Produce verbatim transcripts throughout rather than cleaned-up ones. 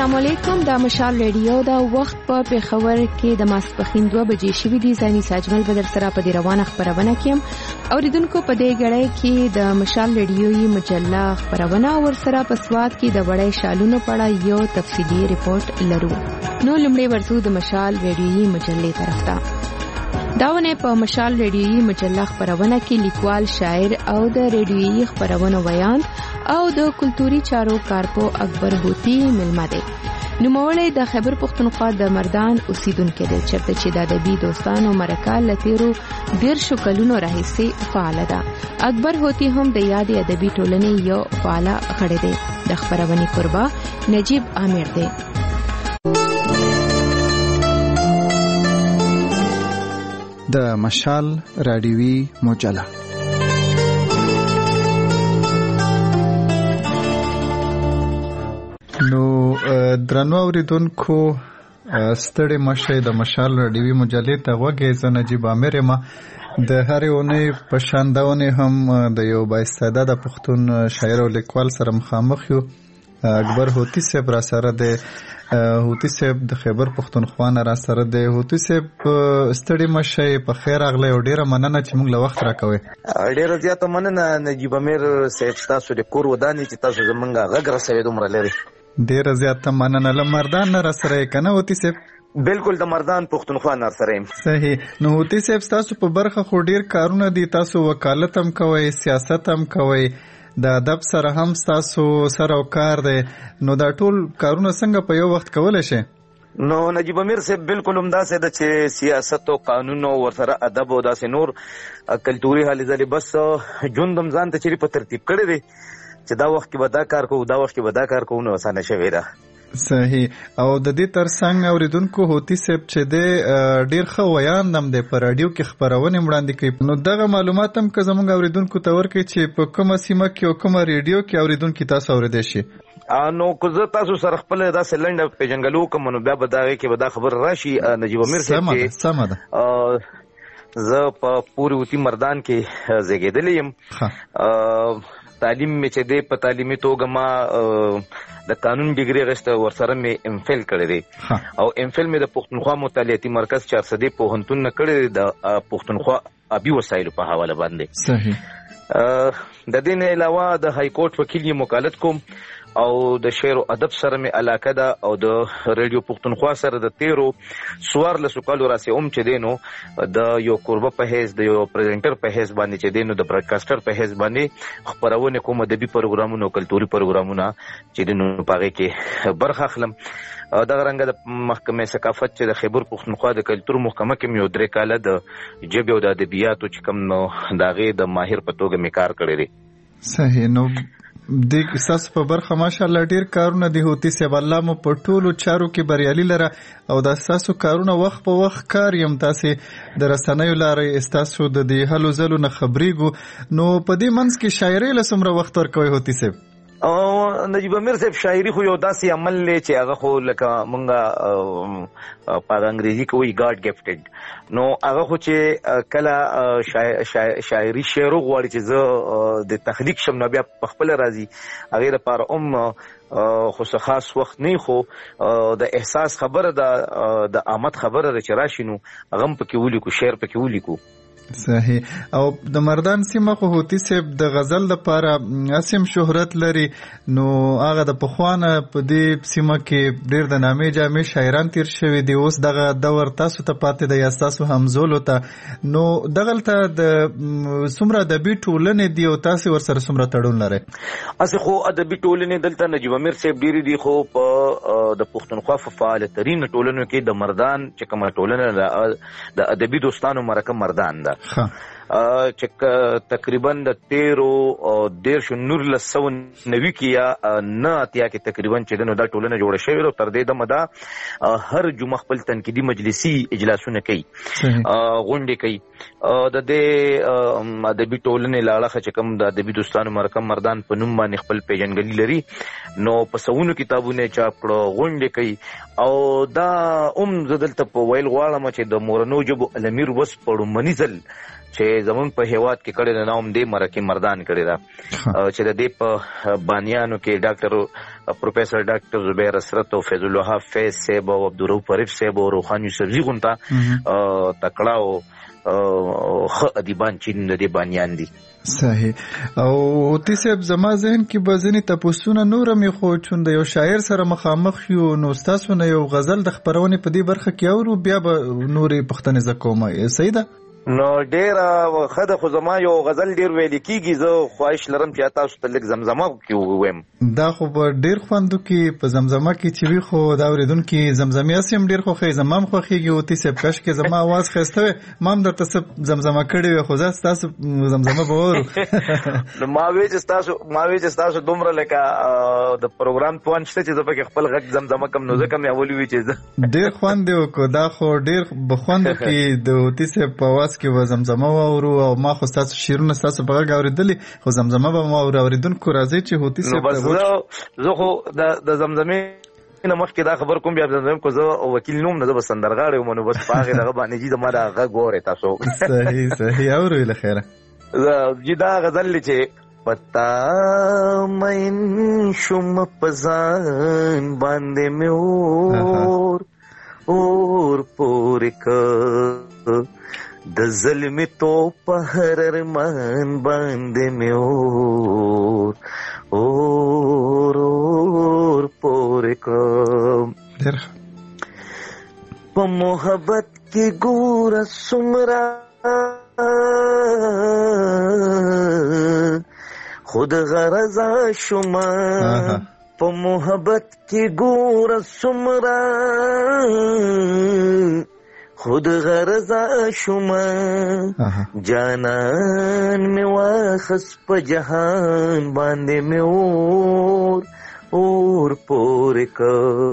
السلام علیکم. د مشال ریډیو دا وخت په پیښور کې د ماسپښین دوه بجې شوې دي. زاني ساجمل بدر سره په دې روانه خبرونه کې اوریدونکو په دې غړې کې د مشال ریډیوي مجله خبرونه ور سره په سواد کې د وړې شالونو په اړه یو تفصیلي ریپورت لرو. نو لمړی ورته د مشال ریډیوي مجلې طرف ته داونه په مشال ریډیوي مجله خبرونه کې لیکوال شاعر او د ریډیوي خبرونه ویان او د کلتوري چارو کارپو اکبر هوتی ملما دی. نوموړی د خیبر پښتونخوا د مردان اوسیدونکی دی چېرته چې د ادبي دوستانو مرکه له تیرو دیرشو کلونو راهیسې فعاله ده. اکبر هوتی هم د یادې ادبي ټولنې یو فعاله غړی دی. د خبرونې کوربه نجیب عامر دی. د مشال رادیوي مجله نو درنو اوریدونکو ستړي مشه د مشال رادیوي مجلې ته وګورئ. زه نجیب عامر یم. د هرې اونۍ په شان دا اونۍ هم د یو بااستعداده پښتون شاعر او لیکوال سره مخامخ یو. اکبر هوتی صاحب را سره دی. هوتی صاحب د خیبر پښتونخوا نه را سره دی. هوتی صاحب ستړي مشه په خیر راغلی او ډیره مننه چې موږ له وخت راکوئ. ډیره زیاته مننه نجیب عامر صاحب، تاسو د کور ودانې چې تاسو زمونږ غږ رسوي دومره لري. ډیره زیاته مننه. له مردان نه را سره یې که نه هوتی صاحب؟ بالکل د مردان پښتونخوا نه سره یم. صحیح. نو هوتی صاحب تاسو په برخه خو ډیر کارونه دي. تاسو وکالت هم کوئ، سیاست هم کوئ، د ادب سره هم تاسو سره او کار دی. نو دا ټول کارونه څنګه په یو وخت کولی شئ؟ نو نجیب عامر صاحب بالکل همداسې ده چې سیاست او قانون او ورسره ادب او داسې نور کلتوري هلې ځلې بس ژوند هم ځان ته چیرې په ترتیب کړی دی چې دا وخت کې به دا کار کوو، دا وخت کې به دا کار کوو، نو اسانه شوې ده. صحیح. او د دې ترڅنګ اوریدونکو هوتی صاحب چې دی ډیر ښه ویان هم دی، په راډیو کې خبرونه وړاندې کوي. نو دغه معلومات هم که زموږ اوریدونکو ته ورکړي چې په کومه سیمه کې او کومه ریډیو کې اوریدونکي تاسو اوریدلی شي. نو که زه تاسو سره خپل داسې لنډه پیژنګلو وکړم نو بیا به د هغې کې به دا خبره راشي نجیب عامر صاحب چې سمه ده. زه په پورې هوتي مردان کې زیږېدلی یم. تعلیم مې چې دی په تعلیمي توګه ما د قانون ډیګري اخیسته، ورسره مې ام فل کړی دی او ام فل مې د پښتونخوا مطالعاتي مرکز چارسدې پوهنتون نه کړی دی د پښتونخوا ابي وسایلو په حواله باندې. صحیح. د دې نه علاوه د های کورټ وکیل یم، وکالت کوم او د شعر او ادب سره مې علاقه ده او د ریډیو پښتونخوا سره د تیرو څوارلسو کالو راسې هم چې دی نو د یو کوربه په حیث، د یو پریزنټر په حیث باندې چې دی نو د براډکاسټر په حیث باندې خپرونې کوم، ادبي پروګرامونه او کلتوري پروګرامونه چې دی نو په هغې کې برخه اخلم. دغه رنګه د محکمې ثقافت چې د خیبر پښتونخوا د کلتور محکمه کې مې یو درې کاله د ژبې او د ادبیاتو چې کوم نو د هغې د ماهر په توګه مې کار کړی دی. صحیح. نو د ستاسو په برخه ماشاءالله ډیر کارونه دي هوتی صاحب. الله مو په ټولو چارو کې بریالي لره او دا ستاسو کارونه وخت په وخت کار یم. تاسې د رسنیو لارې ستاسو د دې هلو ځلو نه خبرېږو. نو په دې منځ کې شاعرۍ له څومره وخت ورکوئ هوتی صاحب؟ نجیب عامر صاحب شاعري خو یو داسې عمل دی چې هغه خو لکه مونږ په انګریزي کې وایي ګاډ ګفټډ. نو هغه خو چې کله شاعري شعر غواړي چې زه د تخلیق شم نو بیا په خپله راځي، هغې لپاره هم خو څه خاص وخت نه، خو د احساس خبره ده، د آمد خبره ده چې راشي نو هغه هم پکې ولیکو، شعر پکې ولیکو. صحیح. او د مردان سیمه خو هوتی صاحب د غزل لپاره اسیم شهرت لري. نو هغه د پخوانه په دې سیمه کې ډیر د نامې جامې شاعران تیر شوي دي. اوس دغه دور تاسو ته پاتې دی یا تاسو همزولو ته؟ نو دغلته د څومره ادبي ټولنې دي او تاسو ورسره څومره تړون لرئ؟ اسې خو ادبي ټولنې دلته نجیب عامر صاحب ډېرې دي، خو په د پښتونخوا په فعاله ترین ټولنو کې د مردان چې کومه ټولنه د ادبي دوستانو مرکه مردان ده چې تقریبا د تیرو دیرشو نورلس سوه نوي کې یا نه اتیا کې تقریبا چې دی نو دا ټولنه جوړه شوې ده. تر دې دمه دا هر جمعه خپل تنقیدي مجلسي اجلاسونه کوي، غونډې کوي. د دې ادبي ټولنې له اړخه چې کوم د ادبي دوستانو مرکه مردان په نوم باندې خپل پیژنګلي لري، نو په سوونو کتابونه چاپ کړه، غونډې کوي. او دا هم زه دلته په ویل غواړم چې د مورنو ژبو الامیر وس په لومړني ځل چې زمون په هیواد کې کړي نه نوم دې مرکه مردان کړي دا چې د دې په بانیانو کې ډاکټر پروفیسور ډاکټر زبیر اسرت او فیض الوهاب فیض صاحب او عبدالرؤف پریف صاحب او روحان یوسفزي غونتا تکړه او خ ادیبان چې د دې بانیان دي. صحیح. او اوتی صاحب زما ذهن کې به ځینې تپوسونه نور مې خو چون د یو شاعر سره مخامخ یو نو ستاسو نه یو غزل د خپرونې په دې برخه کې اورو بیا به نورې پوښتنې زه کوم. صحیح ده؟ نو ډیره خده خو زما یو غزل ډیر ویل کیږي زه خواهش لرم چې تاسو ته لږ زمزمه کې ووایم. دا خو به ډیر خوندو کې په زمزمه کې چې وي خو دا اوریدونکي زمزمه سم ډیر خوښي زما هم خوښيږي او تی سب کاش کې زما आवाज خسته وي ما هم درته سب زمزمه کړې وي خو زه تاسو زمزمه به ورو. نو ما وی چې تاسو ما وی چې تاسو دومره لکه د پروګرام پوان شته چې زه په خپل غږ زمزمه کم نو ځکه مې اولي وی چې ډیر خوند دی کو دا خو ډیر بخوند کې د تی سب په आवाज کې و زمزمه وورو او ما خو تاسو شیرونه تاسو په غږ اوریدلې خو زمزمه به ما اوریدونکو راځي چې هوتی سه په زه خو د زمزمه نه مخکې دا خبر کوم بیا زمزمه کو زه وکیل نوم نه بس سندرغاړی ومنو بس پاغه دغه باندې چې ما دا غږ اوري تاسو. صحیح صحیح اورو له خیره. زه جدا غزل چې پتا مین شم پزان باندې مې اور اور پور ک د ظلم تو په ارمان باندې مې اور اور اور پورې کوم په محبت کې ګوره څومره خود غرضه شومه په محبت کې ګوره څومره خود غرضا شما جانان میں واخس پا جہان باندے میں اور اور پور کا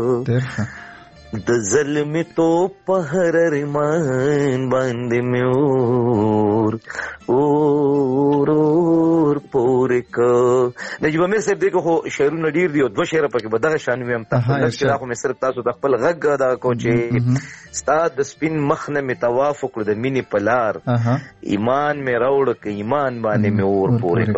د ظلم تو پہر ارمان باندے میں اور اور اور پور کا. نجیب امیر صاحب دیکھو خو شعرونه ډیر دي او دوه شعر پکې به دغه شان ویم تاسو دا خو مې صرف تاسو د خپل غږ ادا کو چې ستا د سپین مخ نه مې طواف وکړ د مینې په لار ایمان مې راوړ که ایمان باندې مې اور پورې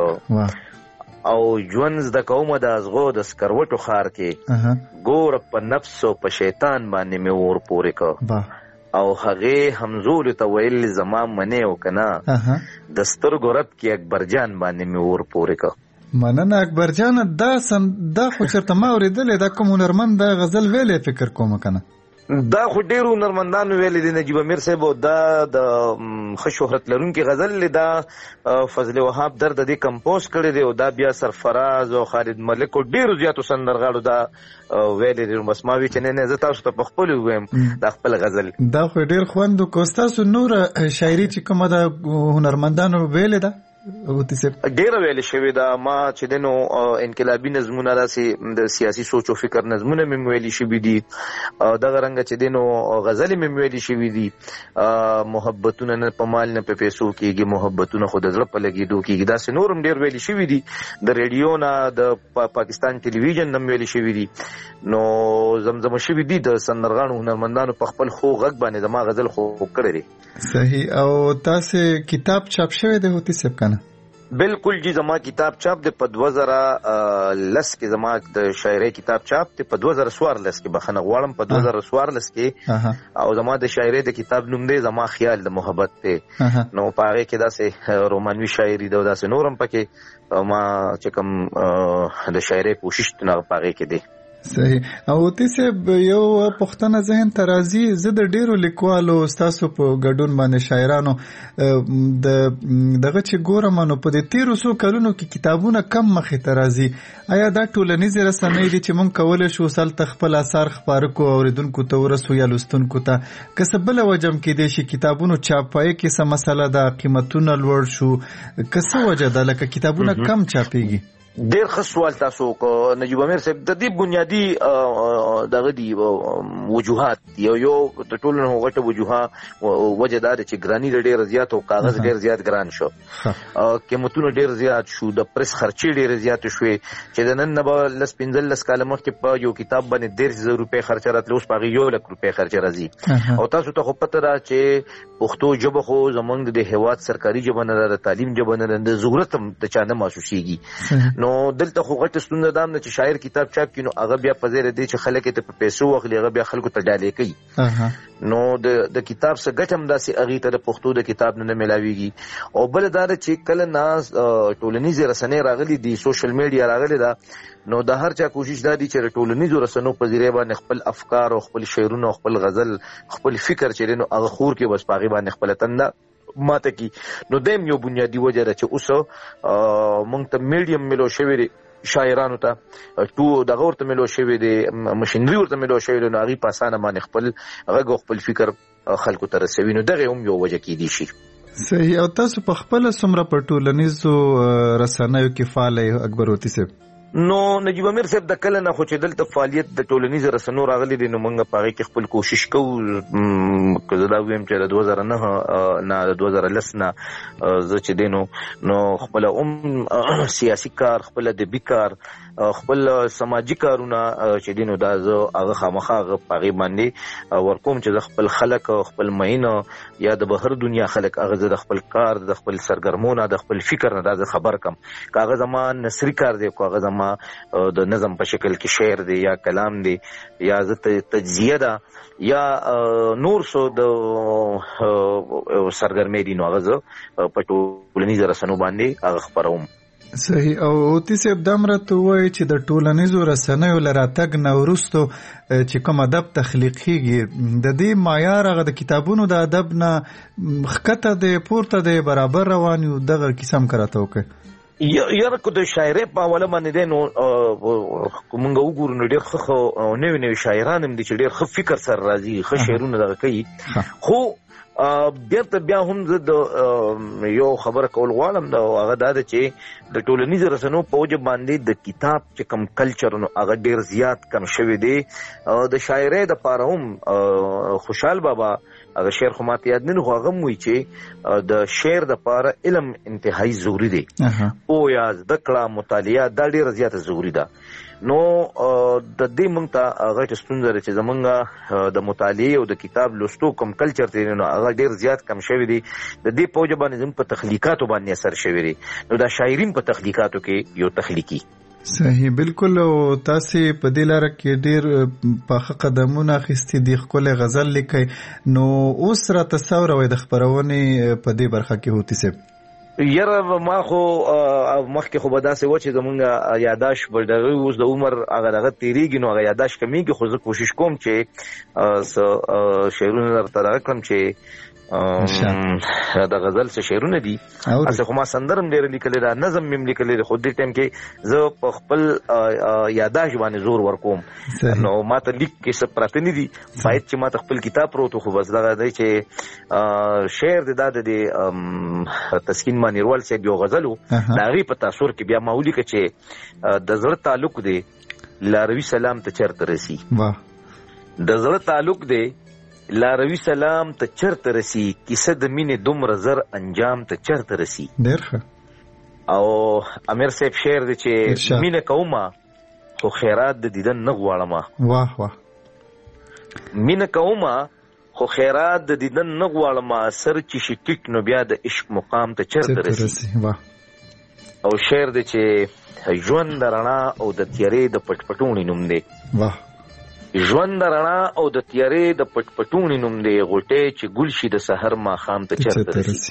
کو او ژوند زده کومه د ازغو د سکروټو ښار کې ګوره په نفس او په شیطان باندې مې اور پورې کو او هغې همزولو ته ویل زما منې او که نه د سترګو رب کې اکبر جان باندې مې اور پورې کو. مننه اکبر جان. دا سم دا خو چېرته ما اورېدلې دا کوم هنرمند دا غزل ویلې فکر کوم که نه دا خو ډیرو هنرمندانو ویلې دي. نجیب امیر صاحب دا د ښه شهرت لرونکي غزل دا فضل وهاب در د دې کمپوز کړی دی او دا بیا سرفراز او خالد ملک او ډیرو زیاتو سندرغاړو دا ویلې دي. بس ما وی چې نه نه زه تاسو ته په خپل ویم دا خپل غزل دا خو ډیر خوند کو. ستاسو نور شاعري چې کومه دا هنرمندانو ویلې ده ډیره ویل شوې ده. ما چې دنو انقلابي نظمونه داسې د سیاسي سوچ او فکر نظمونه مې ویلي شوي دي دغه رنګه چې دنو غزلې مې ویلي شوي دي. محبتونه نه په مال نه په پیسو کېږي محبتونه خو د زړه په لګېدو کېږي داسې نور هم ډېر ویلي شوي دي. د ریډیو نه د پاکستان ټلویزیون نه هم ویلي شوي دي. نو زمزمه شوي دي د سندرغاړو هنرمندانو په خپل خو غږ باندې زما غزل خو کړی دی. صحیح. او تاسې کتاب چاپ شوی دی هوتی صاحب که نه؟ بالکل جی زما کتاب چاپ دی په دوه زره لس کې زما د شاعرۍ کتاب چاپ دی په دوه زره څوارلس کې بخښنه غواړم په دوه زره څوارلس کې او زما د شاعرۍ د کتاب نوم دی زما خیال د محبت دی. نو په هغې کې داسې رومانوي شاعري ده او داسې نور هم پکې ما چې کوم د شاعرۍ کوشش په هغې کې دی. صحیح. او تی صاحب یو پوښتنه ذهن ته راځي زه د ډیرو لیکوالو ستاسو په ګډون باندې شاعرانو د دغه چې ګورم نو په دې تیرو څو کلونو کې کتابونه کم مخې ته راځي. آیا دا ټولنیزې رسنۍ دي چې موږ کولی شو هلته خپل اثار خپاره کړو اورېدونکو ته ورسو یا لوستونکو ته که څه بله وجه هم کیدی شي کتابونو چاپایي کې څه مسله ده قیمتونه لوړ شو که څه وجه ده لکه کتابونه کم چاپیږي؟ ډیر ښه سوال تاسو کو نجیب امیر صاحب. د دې بنیادی دغه دی وجوهات یو یو د ټولو نه غټه وجوه وجه دا چې ګرانی ډېر زیات او کاغذ ډېر زیات ګران شو، قیمتونه ډېر زیات شو، د پریس خرچې ډېر زیات شوې چې د نن نه به لس پنځه لس کاله مخکې په یو کتاب باندې دېرش زره روپۍ خرچه راتله، اوس په هغې یو لک روپۍ خرچه راځي. او تاسو ته خو پته ده چې پښتو ژبه خو زموږ د هېواد سرکاري ژبه نه ده، د تعلیم ژبه نه ده، د ضرورت هم د چا نه محسوسېږي. نو دلته خو غټه ستونزه دا هم ده چې شاعر کتاب چاپ کړي نو هغه بیا په ځای دی چې خلک یې ته په پیسو واخلي، هغه بیا خلکو ته ډالۍ کوي. نو د د کتاب څه ګټه هم داسې هغې ته د پښتو د کتاب نه نه میلاویږي. او بله دا ده چې کله ناز ټولنیزې رسنۍ راغلي دي، سوشل میډیا راغلې ده، نو د هر چا کوشش دا دی چې د ټولنیزو رسنو په ذریعه باندې خپل افکار او خپل شعرونه او خپل غزل خپل فکر چې دی نو هغه خور کې بس په هغې باندې خپله تنده ماته کی. نو دیم یو بنیادي وجه ده چې اوس موږ ته میډیم ملو شوی دی شاعرانو ته، تو دغه ورته ملو شوی دی، مشینري ورته ملو شوی دی، نو هغې په اسانه باندې خپل غږ او خپل فکر خلکو ته رسوي. نو دغه هم یو وجه کیدی شي. صحیح. او تاسو په خپله څومره په ټولنیزو رسنیو کې فعال یې اکبر هوتي صاحب؟ نو نجیب امیر صاحب د کله نه خو چې دلته فعالیت د ټولنیزو رسنیو راغلی دی نو موږ په هغې کې خپل کوشش کوو. که زه دا ویم چې د دوه زره نهه نه د دوه زره لس نه زه چې دی نو نو خپله هم سیاسي کار، خپل ادبي کار، خپل سماجي کارونه چې دی نو دا زه هغه خامخا هغه په هغې باندې ورکوم چې زه خپل خلک خپل مینه یا د بهر دنیا خلک هغه زه د خپل کار د خپل سرګرمونه د خپل فکر نه دا زه خبر کم. که هغه زما نثري کار دی، که هغه زما د نظم په شکل کې شعر دی یا کلام دی یا زه تجزیه ده یا نور څو د سرګرمۍ دي، نو هغه زه په ټولنیزو رسنیو باندې هغه خپروم. صحیح. او هوتي صاحب دا هم راته ووایي چې د ټولنیزو رسنیو له راتګ نه وروستو چې کوم ادب تخلیق کېږي د دې معیار هغه د کتابونو د ادب نه ښکته دی پورته دی برابر روان یو؟ دغه کیسه هم که راته وکړئ. یاره که د شاعرۍ په حواله باندې دی نو موږ وګورو نو ډېر ښه نوي نوي شاعران هم دي چې ډېر ښه فکر سره راځي، ښه شعرونه دغه کوي. خو بیرته بیا هم زه د یو خبره کول غواړم، د هغه دا ده چې د ټولنیزو رسنیو په وجه باندې د کتاب چې کوم کلچر نو هغه ډېر زیات کم شوی دی. د شاعرۍ دپاره هم خوشحال بابا هغه شعر خو ماته یاد نه، خو هغه هم وایي چې د شعر دپاره علم انتهایی ضروري دی، پوهه زده کړه مطالعه دا ډېره زیاته ضروري ده. نو د دې موږ ته غټه ستونزه ده چې زموږ د مطالعې او د کتاب لوستو کوم کلچر دی نو هغه ډېر زیات کم شوی دی. د دې په وجه باندې زموږ په تخلیقاتو باندې اثر شوی دی. نو دا شاعرین په تخلیقاتو کې یو تخلیقي. صحیح، بالکل. او تاسې په دې لاره کې ډېر پاخه قدمونه اخیستي دي، ښکلی غزل لیکئ. نو اوس راته څه اورئ د خپرونې په دې برخه کې هوتي صاحب؟ یاره ما خو مخکې خو به داسې و چې زمونږ یاداشت به دغه اوس د عمر هغه دغه تېرېږي نو هغه یاداشت کمیږي، خو زه کوشش کوم چې څه شعرونه درته دغه کړم چې د غزل څه شعرونه دي. اصل خو ما سندر هم ډېره لیکلې ده، نظم مې هم لیکلې ده، خو دې ټایم کې زه په خپل یاداشت باندې زور ورکوم. نو ما ته لیک کې څه پراته نه دي، باید چې ما ته خپل کتاب پروت و، خو بس دغه دی چې شعر دی دا د تسکین مانیروال صاحب یو غزل و، د هغې په تاثر کې بیا ما ولیکه چې د زړه تعلق دی لاروي سلام ته چرته رسي، د زړه تعلق دی لاروي سلام ته چرته رسی، کیسه د مینې دومره زر انجام ته چرته رسی. ډېر ښه. او امیر صاحب شعر دی چې مینه کومه خو خیرات د دیدن نه غواړمه. واه واه. مینه کومه خو خیرات د دیدن نه غواړمه، سر چې شي ټیټ نو بیا د عشق مقام ته چرته رسی. واه. او شعر دی چې ژوند د رڼا او د تیارې د پټ پټونې نوم دی. واه. ژوند د رڼا او د تیارې د پټ پټونې نوم دی، غوټۍ چې ګل شي د سحر ماښام ته چرته رسي.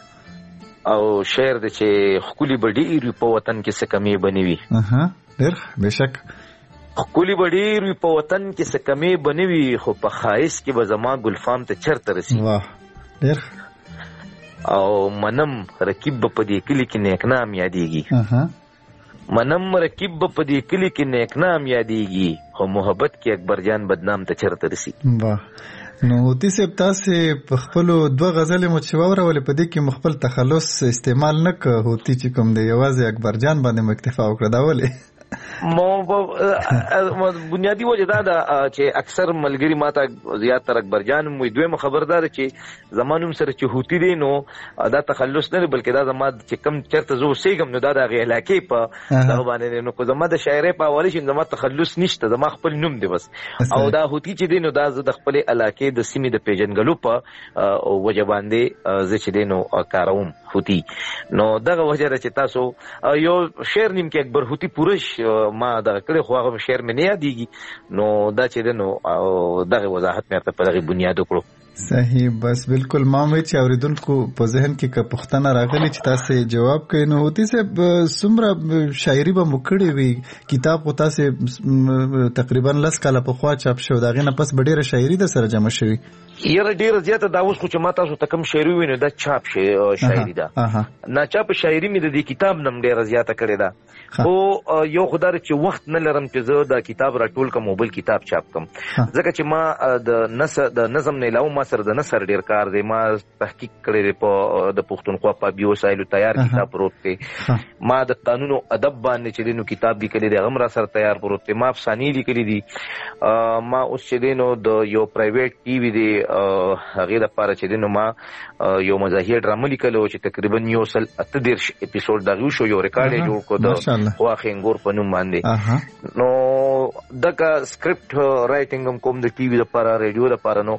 او شعر دی چې ښکلي به ډېر وي په وطن کې څه کمې به نه وي. ډېر بېشک. ښکلي به ډېر وي په وطن کې څه کمې به نه وي، خو په ښایست کې به زما ګلفام ته چرته رسي. ډېر. او منم رقیب به په دې کلي کې نیکنام یادېږي، منم رقیب به په دې کلي کې نیکنام یادېږي، خو محبت کې اکبر جان بدنام ته چرته رسي. واه. نو هوتي صاحب تاسې په خپلو دوه غزلې مو چې واورولې په دې کې مو خپل تخلص استعمال نه که هوتي چې کوم دی یوازې اکبر جان باندې مو اکتفا وکړه، دا ولې؟ مو بنیادی وجه دا ده چې اکثر ملګری ماته زیات تر اکبر جان مو دوی خبردار چې زمانوم سره چې هوتی دي نو دا تخلص نه بلکې دا زما چې کم چرته زو سیګم نو دا د علاقې په دا باندې نو کو زما د شاعرۍ په حواله شي زما تخلص نشته زما خپل نوم دی بس او دا هوتی چې دی نو دا د خپل علاقې د سیمې د پیژنګلو په وجه باندې زه چې دی نو کاروم هوتی نو دغه وجه چې تاسو یو شعر نیم کې اکبر هوتی پورش ما دا کړي خو هغه شعر مې نه یادېږي نو دا چې نو دغه وضاحت مې ته په دغه بنیاد وکړو. صحیح بس بالکل ما مې چې اوریدونکو په ذهن کې که پوښتنه راغلی چې تاسو جواب کوي نو هوتی صاحب څومره شاعري به مو کړې وي کتاب خو تاسو تقریبا لس کاله پخوا چاپ شو دا غینه پس به ډېره شاعري د سره جمع شوي یره ډیره زیاته دا اوس خو چې ما تاسو ته کوم شاعري وینو دا چاپ شي شاعري ده نه چاپ شاعري مې د دې کتاب نم ډیره زیاته کړې ده خو یو خدای چې وخت نه لرم چې زه دا کتاب راټول کوم موبایل کتاب چاپ کوم ځکه چې ما د نثر د نظم نه علاوه ما سره د نثر ډیر کار دی ما تحقیق کړی په د پښتونخوا په بیو وسایلو تیار کتاب پروت دی ما د قانون او ادب باندې چې دینو کتاب لیکلی دی هغه را سره تیار پروت دی ما افسانې لیکلي دي ما اوس چې دینو د یو پرایویټ ټي وي دی هغه د پاره چې دینو ما یو مزاحیه ډرامه لیکلو چې تقریبا یو سل اته دیرش اپیسوډ دغه شو یو ریکارډ جوړ کو د واخې انګور په نوم باندې نو دغه سکرپټ رائټینګ هم کوم د ټي وي د پاره ریډیو د پاره نو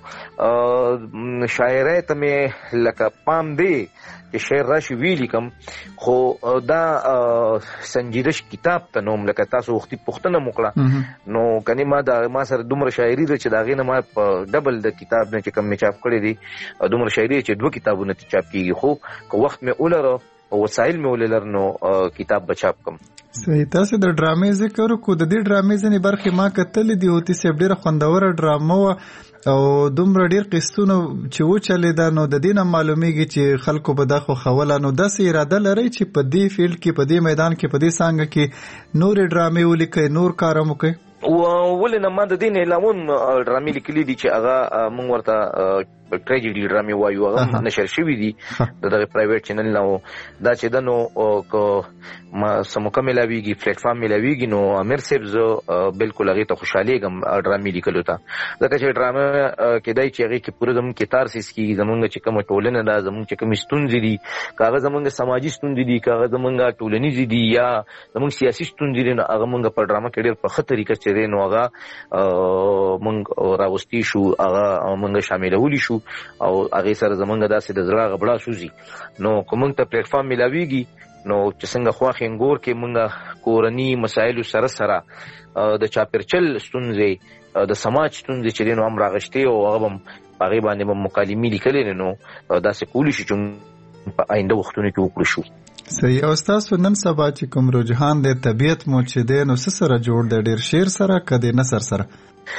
شاعرۍ ته مې لکه پام دی چې شعر راشي ویلی کم خو دا سنجیدش کتاب ته نوم لکه تاسو وختي پښتنه موکړه نو کني ما دا ما سره دومره شاعري ده چې دا غینه ما په ډبل د کتاب نه چې کم می چاپ کړی دي دومره شاعري چې دوه کتابونه چاپ کیږي خو که وخت مې ولره او وسایل مې ولر نو کتاب بچاپ کم. صحیح تاسو د ډرامې ذکر کو د دې ډرامې ځنې برخې ما کتلې دي هوتی صاحب ډیره خوندوره ډرامه او دومره ډیر قصتونه چې و چلې دا نو د دې نه معلومیږي چې خلکو به دا خو خوله نو داسې اراده لري چې په دې فیلډ کې په دې میدان کې په دې څانګه کې نور ډرامې ولیکي نور کار هم وکړي ولې نه ما د دې نه علاوه ډرامې لیکلي دي چې هغه موږ ورته ټریجډي ډرامې وایو هغه نشر شوي دي د دغه پرایویټ چینل نه دا چې د نو ما سموکه ملاویږي پلیټ فارم ملاویږي نو امیر صاحب زه بالکل هغه ته خوشالېږم ډرامې لیکلو ته ځکه چې ډرامه کېدای چې هغه کې پوره زموږ کتارسیس کېږي زموږ چې کومه ټولنه ده زموږ چې کومې ستونزې دي که هغه زموږ سماجي ستونزې دي که هغه زموږ ټولنیزې دي یا زموږ سیاسي ستونزې دي نو هغه موږ په ډرامه کې ډېر په ښه طریقه چې دی نو هغه موږ راوستي شو هغه موږ شاملولی شو او هغه سره زمونږ داسې د زړه غبړه سوزي نو کومنګ ته پلیټ فارم ملاويږي نو چې څنګه خواخ انګور کې مونږه کورنی مسایل سره سره د چاپرچل ستونزې د سماج ستونزې چې نو هم راغشتي او هغه هم هغه باندې هم مکالمې لیکلې نو داسې کولی شي چې په آینده وختونو کې وکړو شو. صحیح او تاسو نن سبا چې کوم رجحان د طبيعت مو چې دی نو سره جوړ د ډیر شعر سره کده نثر سره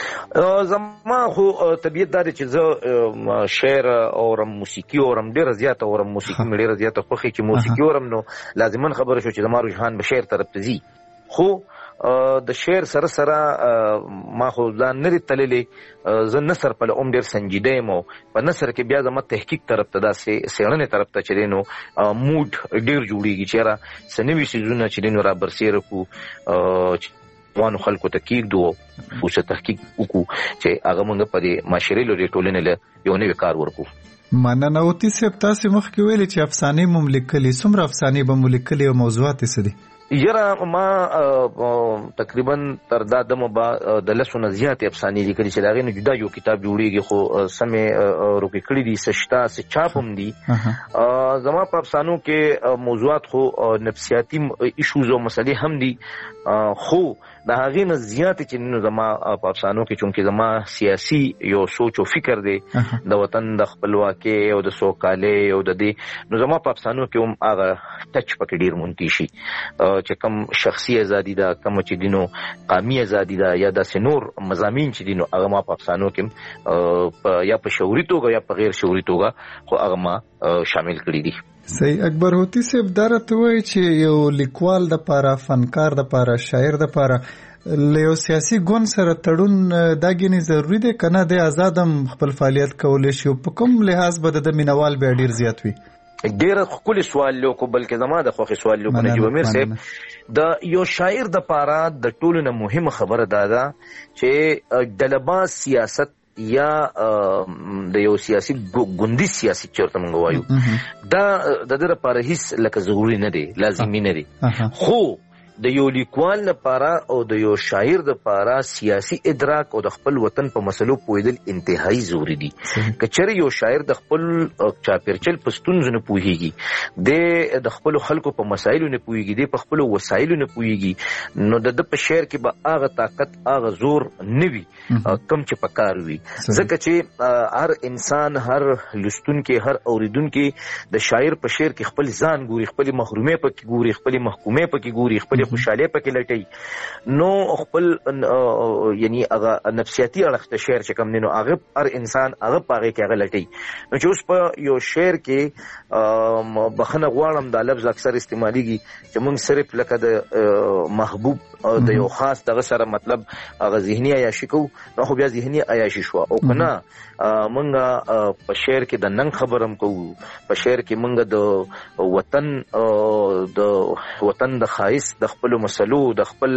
زما خو طبیعت دا چې زه شعر اورم موسیقي اورم ډېره زیاته اورم موسیقي مې ډېره زیاته خوښي چې موسیقي اورم نو لازمن خبره شو چې زما رجحان به شعر طرف ته ځي خو د شعر سره سره ما خو ځان نه دی تللی زه نثر په لوم ډېر سنجیده یم او په نثر کې بیا زما تحقیق طرف ته داسې څېړنې طرف ته چې دی نو موډ ډېر جوړېږي چې یاره څه نوي څیزونه چې دی نو را برسېره کړو وانو خلکو ته کېږدو او څه تحقیق وکړو چې هغه موږ په دې معاشرې لورې ټولنې له یو نوی کار ورکړو. مننه هوتی صاحب تاسو مخکې ویلي چې افسانې مو لیکلي څومره افسانې به مو لیکلي او موضوعات یې څه دي؟ یره ما تقریبا تر دا دمه با د لسو نه زیاتې افسانې لیکلي چې د هغې نه جدا یو کتاب جوړېږي خو سمې روکې کړي دي څه شته څه چاپ هم دي زما په افسانو کې موضوعات خو نفسیاتي ایشوز او مسلې هم دي خو د هغې نه زیاتې چې نو زما په افسانو کې چونکې زما سیاسي یو سوچ او فکر دی د وطن د خپلواکۍ او د سوکالۍ او د دې نو زما په افسانو کې هم هغه ټچ پکې ډېر مونتی شي چې کوم شخصي ازادي ده کوم چې دینو قومي ازادي ده یا داسې نور مضامین چې دینو هغه ما په افسانو کې یا په شعوري توګه یا په غیر شعوري توګه خو هغه ما شامل کړي دي. صحیح اکبر هوتی صاحب دا راته وایي چې یو لیکوال د پاره فنکار د پاره شاعر د پاره له یو سیاسي ګوند سره تړون دا ګینې ضروري دی که نه دی آزاد هم خپل فعالیت کولی شي په کوم لحاظ به د مینوال بیا ډېر زیات وي؟ ډیر خپل سوال لوکو بلکې زما د خوخي سوال لوکو نجیب امیر صاحب د یو شاعر د پاره د ټولو نه مهمه خبره دا ده چې د لباس سیاست یا د یو سیاسي ګوندي سیاسي چرته مونږ وایو دا د دې لپاره هیڅ لکه ضروري نه دی لازمي نه دی خو د یو لیکوال لپاره او د یو شاعر لپاره سیاسي ادراک او د خپل وطن په مسلو پوهیدل انتهایی ضروری دي که چېرې یو شاعر د خپل چاپیرچل په ستونزو نه پوهیږي د خپل خلکو په مسایلو نه پوهیږي د په خپل وسایلو نه پوهیږي نو د په شعر کې به هغه طاقت هغه زور نه وي کم چې پکار وي ځکه چې هر انسان هر لستونکي هر اوریدونکي د شاعر په شعر کې خپل ځان ګوري خپل محرومې پکې ګوري خپل محکومې پکې ګوري خپل خوشاله پکې لټي نو خپل یعنی هغه نفسیاتي اړخ ته شعر چې کوم نه هغه هر انسان هغه پاره کې هغه لټي نو چې اوس په یو شعر کې بخنه غواړم دا لفظ اکثر استعماليږي چې موږ صرف لکه د محبوب او د یو خاص دغه سره مطلب هغه ذهني عیاشي کو نو خو بیا ذهني عیاشي شو او کنه موږ په شعر کې د نن خبرم کوو په شعر کې موږ د وطن د وطن د خایس د خپل مسلو د خپل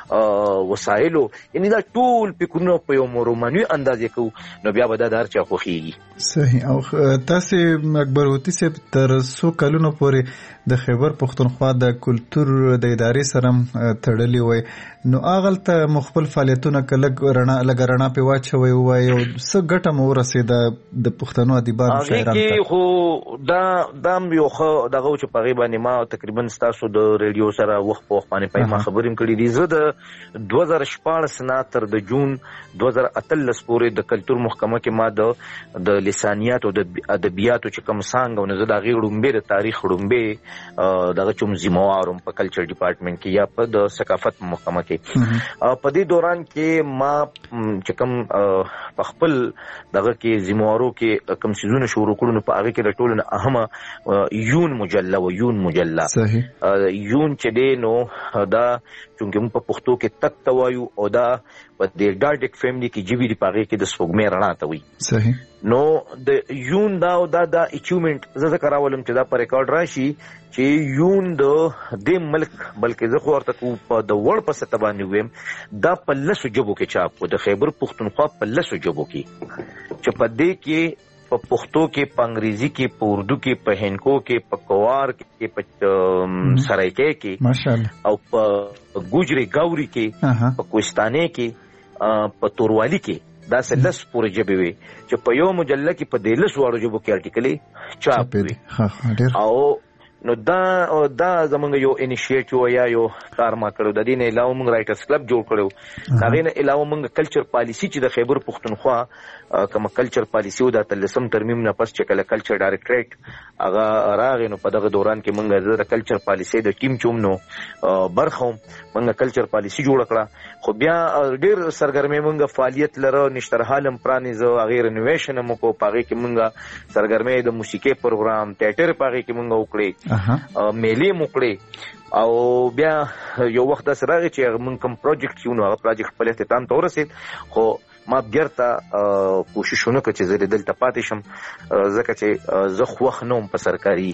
وسایلو یعنی دا ټول فکرونه په یو رومانوي اندازې کوو نو بیا به دا د هر چا خوښیږي صحیح او تاسو اکبر هوتي صاحب تر څو کلونو پورې د خیبر پښتونخوا د کلتور د ادارې سره تړلې وای نو اغلته مخبل فعالیتونه کله رڼا لګ رڼا په واچوي وای او څه ګټه مو رسیده د پښتنو ادیبانو شاعرانو ته خو دا دام یو خو دغه چې په غیبه نیما تقریبا تاسو د ریډیو سره وخت په وخت باندې پای ما خبرې کړې دي زه د دوه زره شپاړس نه تر د جون دوه زره اتلس پورې د کلتور محکمه کې ما د د لسانیات او د ادبیاتو چې کوم څنګه او نه زه د غیړومبه د تاریخ وړومبه دغه چوم زموارم په کلچر ډپارټمنټ کې یا په د ثقافت محکمه کې په دې دوران کې ما چې کوم په خپل دغه کې زموارو کې کوم سيزونه شروع کړو په هغه کې د ټولو نه اهمه یون مجله و یون مجله صحیح یون چې دی نو دا چونکه موږ په پښتو کې تک توایو او دا په دې ډاډک فیملی کې جیبی دی پاره کې د سپوږمۍ رڼا ته وي صحیح نو د یون دا او دا د اچیومنت زه ذکر راولم چې دا په ریکارډ راشي چې یون د دې ملک بلکې زه خو ورته کو په د وړ په سطح باندې ویم دا په لسو جبو کې چاپ د خیبر پښتونخوا په لسو جبو کې چې په دې کې په پښتو کې په انګریزي کې په اردو کې په هندکو کې په کوار کې په سرایکې کې ماشاءالله او په ګوجري ګاوري کې په کوستاني کې په توروالی کې دا سلس پورې جبې وي چې په یو مجله کې په دلس واړو جبو کې ارټیکلې چاپ وي او نو دا دا زمونږ یو انیشیټیو یا یو کار ما کړو د دې نه علاوه موږ رائټرز کلب جوړ کړو هغه نه علاوه موږ کلچر پالیسی چې د خیبر پښتونخوا کوم کلچر پالیسی او د تلسم ترمیم نه پس چې کله کلچر ډایریکټریټ هغه راغی نو په دغه دوران کې موږ د کلچر پالیسی د ټیم چوم نو برخه موږ کلچر پالیسی جوړ کړه خو بیا ډیر سرګرمي موږ فعالیت لره نشترحالم پرانیزو هغه رینوویشن مو کو پاره کې موږ سرګرمي د موسیقي پروګرام ټیټر پاره کې موږ وکړي میلې موکړې او بیا یو وخت داسې راغی چې موږ کوم پروجیکټ یو نو هغه پروجیکټ په اختتام ته ورسېد خو ما بیرته کوششونه کوي چې زه دلته پاتې شم ځکه چې زه خوښ نه وم په سرکاري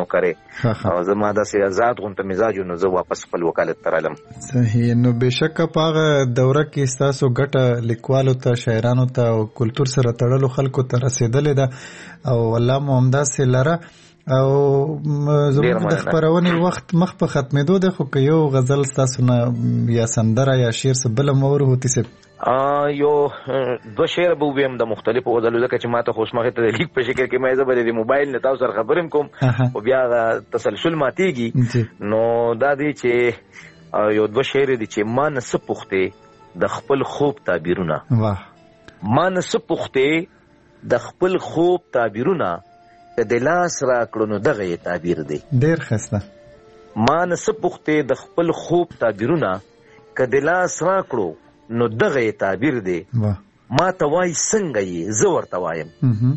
نوکرۍ او زما داسې آزاد غونته مزاج نو زه واپس خپل وکالت ته رالم صحیح نو بېشکه په هغه دوره کې ستاسو ګټه لیکوالو ته شاعرانو ته او کلتور سره تړلو خلکو ته رسېدلې ده او الله مو همداسې لره او زموږ د خپرونې وخت مخ په ختمېدو دی خو که یو غزل ستاسو نه یا سندره یا شعر څه بله مور هوتي صاحب یو دوه شعر به وویم د مختلفو غزلو ځکه چې ما ته خو اوسمخې ته د لیک په شکل کې ما زه به د موبایل نه تاسو سره خبرې کوم خو بیا تسلسل ماتېږي نو دا دی چې یو دوه شعر دي چې ما نه څه پوښتې د خپل خوب تعبیرونه ما نه څه پوښتې د خپل خوب تعبیرونه که د لاس را کړو نو دغه یې تعبیر دی ډېر ښایسته ما نه څه پوښتې د خپل خوب تعبیرونه که د لاس را کړو نو دغه یې تعبیر دی ما ته وایي څنګه یې زه ورته وایم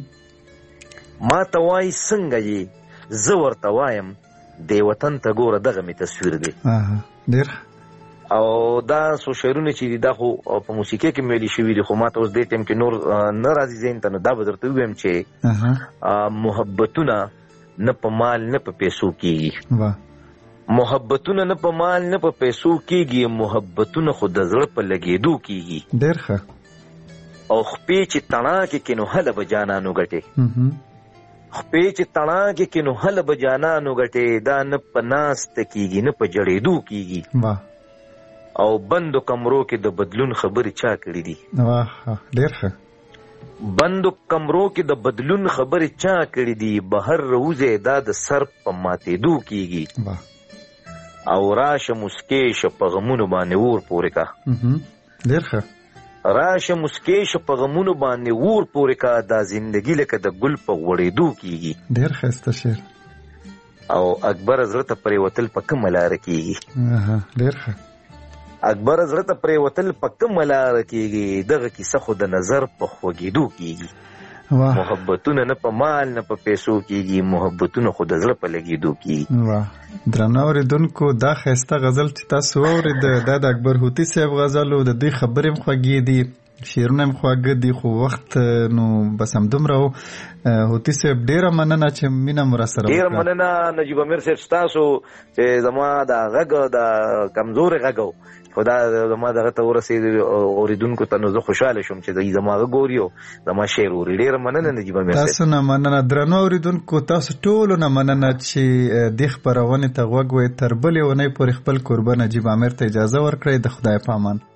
ما ته وایي څنګه یې زه ورته وایم دې وطن ته ګوره دغه مې تصویر دی ډېر او دا سو شعرونه چې دي دا خو په موسیقي کې ویلي شوي دي خو ما ته اوس دې ټایم کې نور نه راځي ذهن ته نو دا به درته ووایم چې محبتونه نه په مال نه په پیسو کیږي محبتونه نه په مال نه په پیسو کیږي محبتونه خو د زړه په لګېدو کیږي ډېر ښه او خپې چې تڼاکې کې نو هله به جانانو ګټې خپې چې تڼاکې کې نو هله به جانانو ګټې دا نه په ناسته کیږي نه په جړېدو کیږي او بندو کمرو کې د بدلون خبرې چا کړې دي واه ډېر ښه بندو کمرو کې د بدلون خبرې چا کړې دي بهر روزه دا د سر په ماتېدو کیږي او راشه مسکې شه په غمونو باندې اور پورې کا ډېر ښه راشه مسکې شه په غمونو باندې اور پورې کا دا زندګي لکه د ګل په غوړېدو کیږي ډېر ښایسته شعر او اکبر زړه ته پرېوتل په کومه لاره کیږي ډېر ښه اکبر زړه ته پرېوتل په کومه لاره کیږي دغه کیسه خو د نظر په خوږېدو کیږي محبتونه نه په مال نه په پیسو کیږي محبتونه خو د زړه په لګېدو کیږي واه درنو اورېدونکو دا ښایسته غزل چې تاسو واورېد دا د اکبر هوتي صاحب غزل و د دوی خبرې هم خوږې دي شعرونه هم خواږه دي خو وخت نو بس همدومره و هوتي صاحب ډېره مننه چې مینه مو راسره وکړه ډېره مننه نجیب امیر صاحب ستاسو چې زما د غږ د کمزورې غږ و خو دا زما دغه ته ورسېد اورېدونکو ته نو زه خوشحاله شوم چې دوی زما غږ اوري او زما شعر اوري ډېره مننه نجیب امیر صاحب تاسو نه مننه درنو اورېدونکو تاسو ټولو نه مننه چې دې خپرونې ته غوږ وئ تر بلې اونۍ پورې خپل کوربه نجیب امیر ته اجازه ورکړئ د خدای په امان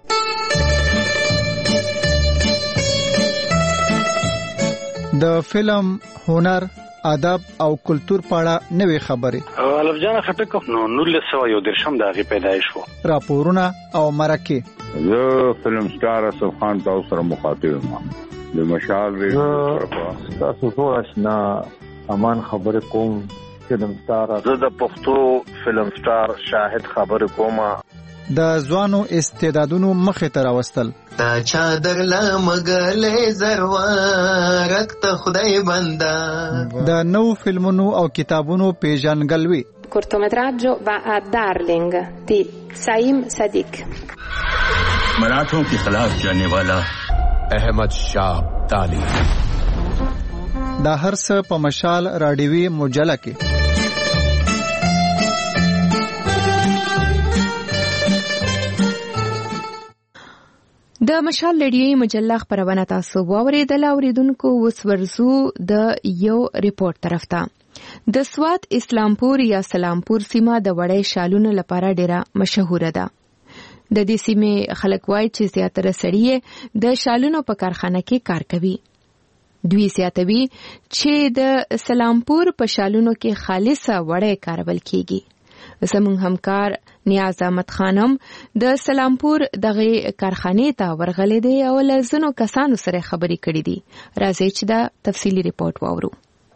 د فلم هنر ادب او کلتور په اړه نوې خبرې الف جان خټک نو نولس سوه یو دېرشم د هغې پیدایش و راپورونه او مرکې زه فلم سټار اسف خان تاسو سره مخاطب یم د مشال ریډیو تاسو ټول آشنا امان خبرې کوم فلم سټار زه د پښتو فلم سټار شاهد خبرې کوم د ځوانو استعدادونو مخې ته راوستل تا چادر لمګلې زروارک ته خدای بندا د نو فلمونو او کتابونو پیژنګلوي cortometraggio va a Darling di Saim Sadiq मराठों के खिलाफ जाने वाला अहमद शाह ताली دا هر څه په مشال راډیوي مجله کې د مشال رادیوي مجله خبرونه تاسو واوریدل اوریدونکو اوس ورزو د یو ریپورت طرف ته د سوات اسلامپور یا سلامپور سیمه د وړې شالونو لپاره ډیره مشهوره ده د دې سیمې خلک وایي چې زیاتره سړي د شالونو په کارخانه کې کار کوي دوی سیاتوي چې د سلامپور په شالونو کې خالصه وړې کارول کیږي زموږ همکار نیاز احمد خانم د سلامپور دغه کارخانې ته ورغلې دی او لزنو کسانو سره خبرې کړې دي راځي چې دا تفصیلی ریپورت واورو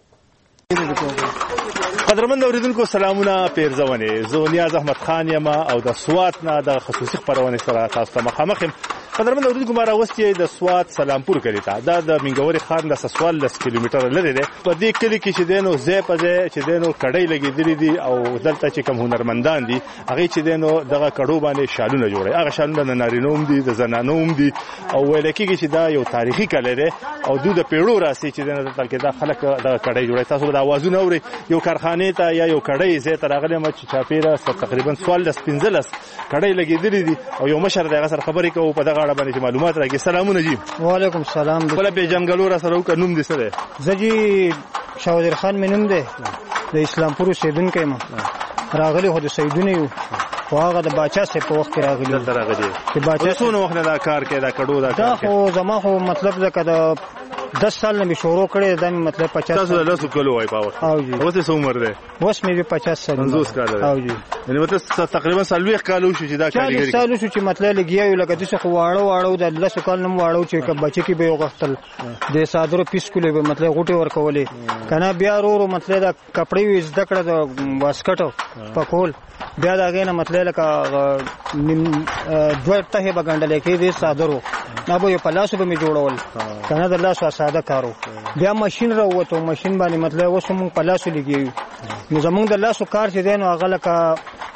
قدرمن اوریدونکو سلامونه پیرزونه زه نیاز احمد خان یم او د سوات نه د خصوصي خبرونه سره تاسو ته مخامخ یم قدرمن اوریدونکو ما راوستي د سوات سلامپور کلی ته دا د منګوري خان د سوال لس کیلومتر لري دی په دې کلی کې چې دینو زه په دې چې دینو کډۍ لګېدلې دي او دلته چې کوم هنرمندان دي هغه چې دینو دغه کډو باندې شالونه جوړي هغه شالونه د نارینوم دي د زنانوم دي او ویل کېږي چې دا یو تاریخي کلی دی او دوی د پیړو راسي چې دینو دلته کې دا خلک د کډۍ جوړي تاسو د اوازونه اوري یو کارخانه ته یا یو کډۍ زه تر هغه مچ چاپیره تقریبا سوال لس پنځلس کډۍ لګېدلې دي او یو مشر دغه سره خبرې کوي په دغه اړه باندې معلومات راکې سلامونه جی وعلیکم السلام بل په جنگلو را سره وک نوم دي سره زجی شاوذر خان مینم ده د اسلامپور سیدون کې ما راغلی خو د سیدون یو خو هغه د باچا سه په وخت راغلی دلته راغلی چې باچا څونه وخت دا کار کوي دا کډو دا کار کوي خو زما خو مطلب زکه د دس سال نه شروع کړی دا مطلب پچاس تاسو له لاسو کولو وای پاور او جی اوس څه عمر ده اوس مې پچاس سال پنځوس کال او جی یعنی مطلب تقریبا سالوي کال شو چې دا کاری کوي سالو شو چې مطلب لګیاو لکه د څه واړو واړو د لاسو کال نه واړو چې کب بچی کې به وغختل د صادرو پیس کولې به مطلب غوټي ورکولې کنه بیا ورو مطلب د کپړې وې زده کړه د واسکټو پکول بیا داګه نه مطلب لکه دوه ته به ګندل کې د صادرو نه به په لاسو به می جوړول کنه د لاسو ساده کارو بیا ماشين راوته ماشين باندې مطلب وسو مون په لاسو لګیو نو زمونږ د لاسو کار چې دین هغه لکه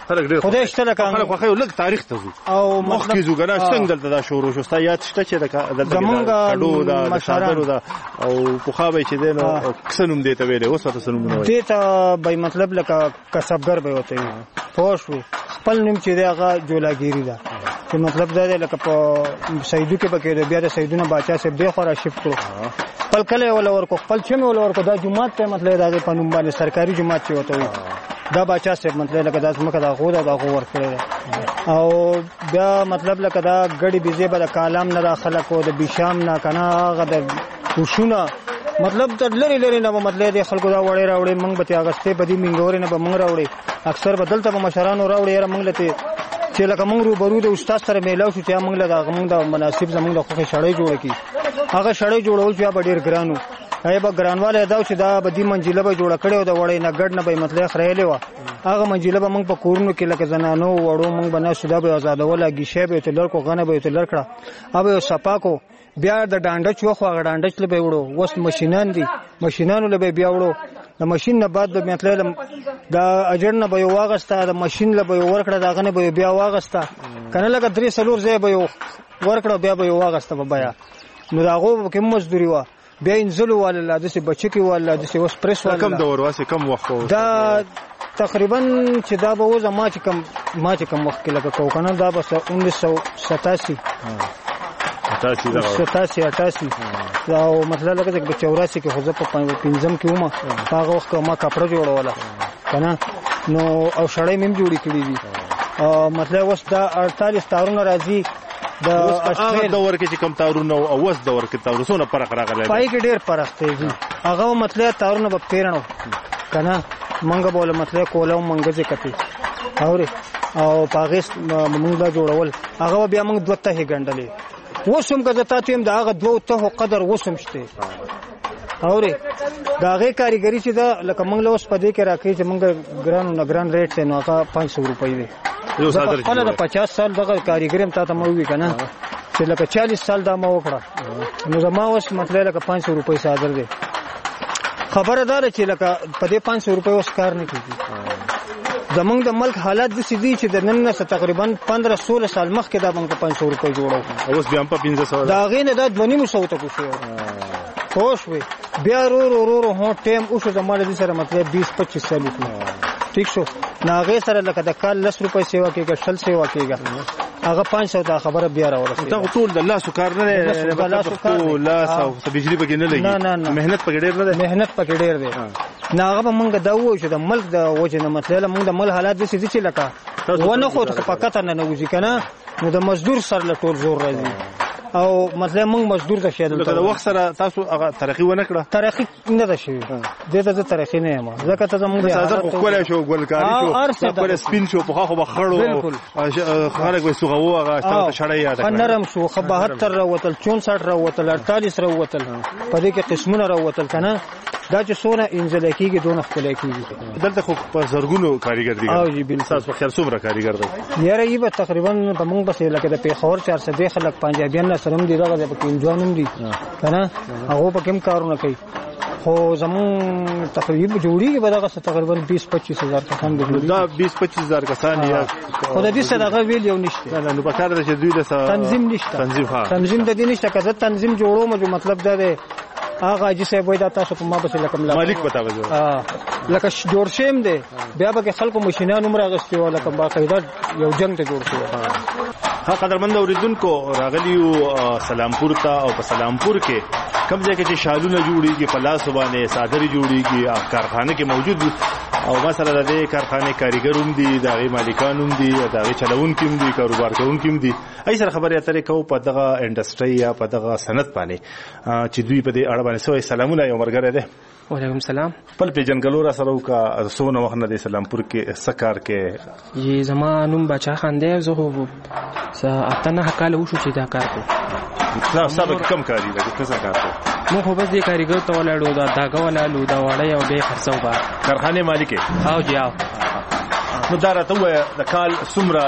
خلک ډېر خدای شته لکه خلک خوښوي لږ تاریخ ته ځو او مخکې ځو که نه څنګه دلته دا شروع شو ستا یاد شته چې زمونږ مشرانو ده او پخوا به چې دی نو څه نوم دی ته ویلی اوس ورته څه نومونه وایي دې ته به مطلب لکه کسبګر به ورته وي پوه شوې خپل نوم چې دی هغه جولاګیري ده چې مطلب دا دی لکه په سیدو کې به کېده بیا د سیدونه باچا صاحب بیا خوا را شفت کړو خپل کلی وله ورکړو خپل چمې وله ورکړو دا جومات ته مطلب د هغې په نوم باندې سرکاري جومات چې ورته وي دا باچا صاحب مطلب لکه دا ځمکه د هغو ده د هغو ورکړی دی او بیا مطلب لکه دا ګډې بیزې به د کالام نه دا خلکو د بیشام نه که نه هغه د کوشونه مطلب تر لرې لرې نه به مطلب د خلکو دا وړې راوړې موږ به ترې اخیستې په دې مینګورې نه به موږ راوړې اکثر به دلته به مشرانو راوړې یاره موږ له ترې چې لکه موږ روبرو د استاد سره میلاو شو چې موږ له د هغه موږ د مناسب زموږ د خوښې شړۍ جوړه کړي هغه شړۍ جوړول چې به ډېر ګران وو هغې به ګرانوالی دا و چې دا به دې منجیله به جوړه کړې وه د وړۍ نه ګډ نه به یې مطلب خریلې وه هغه منجیله به موږ په کورونو کې لکه زنانو وړو موږ به ناستو دا به یې ازادوله ګیشۍ به یې ورته لر کړو غنه به یې ورته لر کړه هغه به یې صفا کړو بیا د ډانډچ وخو هغه ډانډچ له به یې وړو اوس مشینان دي مشینانو له به یې بیا وړو د ماشین نه بعد به مطلب د اجر نه به یې واغسته د ماشین له به یې ورکړه د هغه نه به یې بیا واغسته که نه لکه درې څلور ځای به یې ورکړه بیا به یې واغسته په بیه نو د هغو کې مزدوري وه بیا انځلو واله داسې بچکې واله داسې اوس پرس واله کم دور واسې کم وخت دا تقریبا چې دا به اوس ما چې کم ما چې کم وخت کې لکه کوو که نه دا به انیس سو ستاسي ستاسي اټاسي او مطلب لکه چې په چوراسي کې خو زه په پنځم کې وم په هغه وخت ما کپړه جوړوله که نه نو او شړۍ مې هم جوړې کړي دي مطلب اوس دا اړتالیس تارونه راځي د هغه دور کې چې کم تارونه او اوس دور کې تارونه څونه فرق راغلی پای کې ډېر فرق دی هغه مطلب تارونه به پیرنو که نه منګه به له مطلب کوله منګزې کتې اورې او په هغې مونږ دا جوړول هغه به بیا موږ دوه تهې ګنډلې اوس هم که زه تا ته یم د هغه دوو تهو قدر اوس هم شته اورې د هغې کاریګري چې ده لکه موږ له اوس په دې کې راکوي چې موږ ګران نه ګران ریټ دی نو هغه پنځ سو روپۍ دی زه په خپله د پچاس سال دغه کاریګري هم تا ته ما ووي که نه چې لکه چالیس سال دا ما وکړه نو زما اوس مطلب لکه پنځ سو روپۍ صادر دی خبره دا ده چې لکه په دې پنځ سو روپۍ اوس کار نه کېږي زمونږ د ملک حالات داسې دي چې د نن نه تقریبا پندره سوله سال مخکې دا موږ په پنځ سو روپۍ جوړو اوس بیا هم په پنځه سوه د هغې نه دا دوه نیمو سوو ته کوشوي پوه شوې بیا رو رو رو رو هو ټایم وشو زما له دې سره مطلب بیس پچیس سال وکړو ټیک شو نو هغې سره لکه د کال لس روپۍ سیوا کېږه شل سیوا کېږه هغه پنځ سو دا خبره بیا راورسېده دا خو ټول د لاسو کار نه دی د لاسو کار لاس او بجلي پکې نه لګي نه نه نه محنت پکې ډېر نه دی محنت پکې ډېر دی نه هغه به مونږ دا ووایو چې د ملک د وجې نه مطلب مونږ د ملک حالات داسې دي چې لکه ونه خو په قطر نه نوځي که نه نو د مزدور سر له ټول زور راځي او مطلب موږ مزدور ته شي دلته د وخت سره تاسو هغه ترقي ونه کړه ترقي نه ده شوې دې ته زه ترقي نه یم ځکه ته زموږ تازه خو ښکلی شو ګلکاري شو ښکلی سپین شو پخوا خو به خړ خلک به سوغوو هغه ته شړۍ یاده ښه نرم شو ښه بهتر راوتل چونسټ راوتل اړتالیس راوتل په دې کې قسمونه راوتل که نه دا چې څونه انځلی کېږي دونه ښکلی کېږي دلته خو په زرګونو کاریګر دي او جی بالکل ستاسو په خیال څومره کاریګر دی یاره یې به تقریبا په موږ پسې لکه د پېښور چار سدې خلک پنجابیان نه سره هم دي دغه پکې انجوان هم دي که نه هغو پکې هم کارونه کوي خو زمونږ تقریبا جوړېږي به دغه څه تقریبا بیس پچیس هزار کسان دا بیس پچیس هزار کسان یا خو د دې څه دغه ویل یو نشته نه نو پکار ده چې دوی د تنظیم نشته تنظیم ها تنظیم د دې نشته که زه تنظیم جوړوم جو مطلب دا دی هغه حاجي صاحب وایي دا تاسو په ما پسې لکه مالک به تاغه لکه جوړ شوی دی بیا به کې خلکو مشینان هم راغستې وه لکه باقاعده یو جنګ ته جوړ شوی ها قدرمند اوریدونکو راغلیو سلامپور ته او په سلامپور کې کوم ځای کې چې شالونه جوړېږي په لاس باندې څادرې جوړېږي کارخانه کې موجود دي او مثلا د دې کارخانې کاریګر هم دي د هغې مالکان هم دي د هغې چلوونکي هم دي کاروبار کوونکي هم دي ای سره خبرې اترې کوو په دغه انډسټرۍ یا په دغه صنعت باندې چې دوی په دې اړه باندې څه وایي سلامونه یو ملګری دی وعلیکم سلام خپل پیژنګلو را سره وکړه څومره وخت نه دی سلامپور کې څه کار کې یې زما نوم باچا خان دی زه خو اته نهه کاله وشو چې دا کار کوم دا سبق کم کاری دی څه کار کوي موږ خو بس دې کاریګر ته ولاړو دا داګه ولاړو دا وړی او بیا خرڅو با کارخانې مالک او جی او نو دا راته ووایه د کال څومره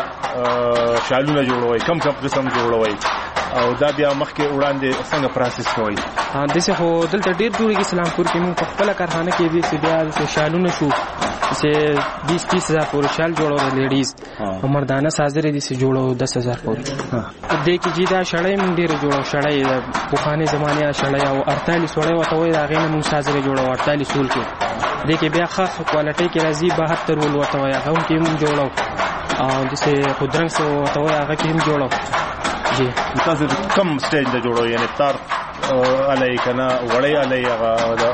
شالونه جوړوئ کم کم قسم جوړوئ او دا بیا مخکې وړاندې څنګه پروسس کوئ داسې خو دلته ډېر جوړېږي سلامپور کې موږ په خپله کارخانه کې داسې بیا داسې شالونه شو से बीस तीस हजार پورې شال جوړو لیډیز او مردانه سازره دي سي جوړو دس هزار پورې دې کې چې دا شړې مونږ ډېر جوړو شړې د پخواني زمانه شړې او اړتالیس وړې وته وي دا غینه مونږ سازره جوړو اړتالیس ول کې دې کې بیا ښه کوالټي کې راځي بهتر ول وته وي هغه کې مونږ جوړو او د سه خودرنګ سو وته وي هغه کې هم جوړو جی تاسو کم سټیج ته جوړو یعنی تار علي کنه وړي علي هغه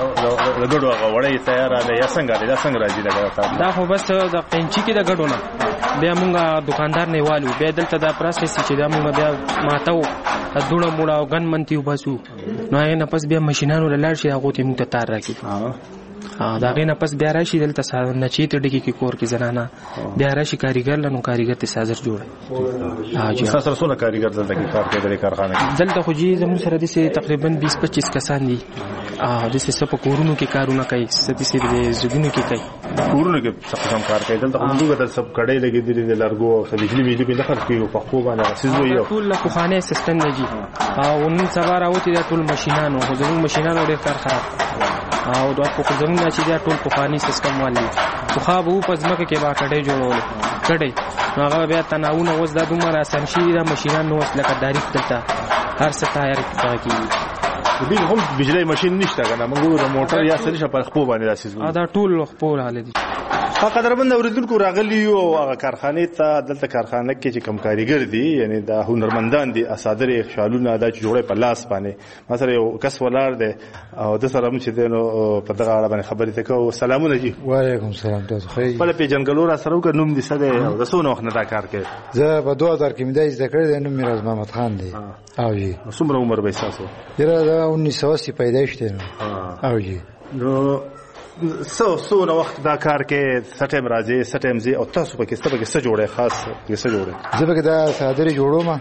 د ګډو هغه وړي تیار علي یا څنګه دا څنګه راځي دا دا خو بس د قینچي کې د ګډو نه بیا مونږه دکاندار نه والو بیا دلته دا پروسس چې دا مونږ بیا ماتو دوړه موړه او غن منتیو باسو نو هغه نه پس بیا ماشينانو لاړ شي هغه ته مونږ ته تار راکې ها دا غینه پس بیا راشي دلته ساز نه چی ته ډکی کې کور کې زنانه بیا راشي کاریګر لنو کاریګر ته سازر جوړ ها جی سره سونه کاریګر دلته کې کار کوي د کارخانه کې دلته خو جی زموږ سره د سه تقریبا بیس پچیس کسان دي ا د سه په کورونو کې کارونه کوي ستې سه د زګونو کې کوي کورونو کې څه قسم کار کوي دلته موږ د سب کډې لګې دي د لارګو او بجلی بجلی په دخل کې په خو باندې سيزو یو ټول له خانه سیستم دی جی او نن سبا راوتی د ټول ماشينانو خو زموږ ماشينانو ډېر کار خراب او دا په زموږ چې دا ټول پخوانی سیستم والی خو خو په ځمکه کې با کډې جوړول کډې هغه بیا تناونه اوس د دومره آسان شي د ماشينانو اوس لکه داریک دلته هر څه تیار کیږي دې هم بجلی ماشين نشته کنه موږ د موټر یا سړي شپه خپل باندې راسي دا ټول خپل حال دي قدرمن اوریدونکو راغلی او هغه کارخانه ته دلته کارخانه کې چې کم کاریګر دي یعنی د هنرمندان دي اسادر خیالونه د جوړې په لاس باندې مثلا یو کس ولار دي او د سره مچ دي نو په دغه اړه باندې خبرې تکو سلامونه جی وعلیکم السلام تاسو خیر په پی جنګلور سره وک نوم دي سده او د سونه وخت نه دا کار کوي زه په دوه هزار کې مې د ذکر د نوم میراث محمد خان دی او جی څومره عمر به تاسو یره دا انیس سو اسی پیدایش دی او جی نو سو سو نو وخت دا کار کې سټیم راځي سټیم زی او تاسو په کې څه په کې څه جوړه خاص کې څه جوړه زه به دا صادره جوړو ما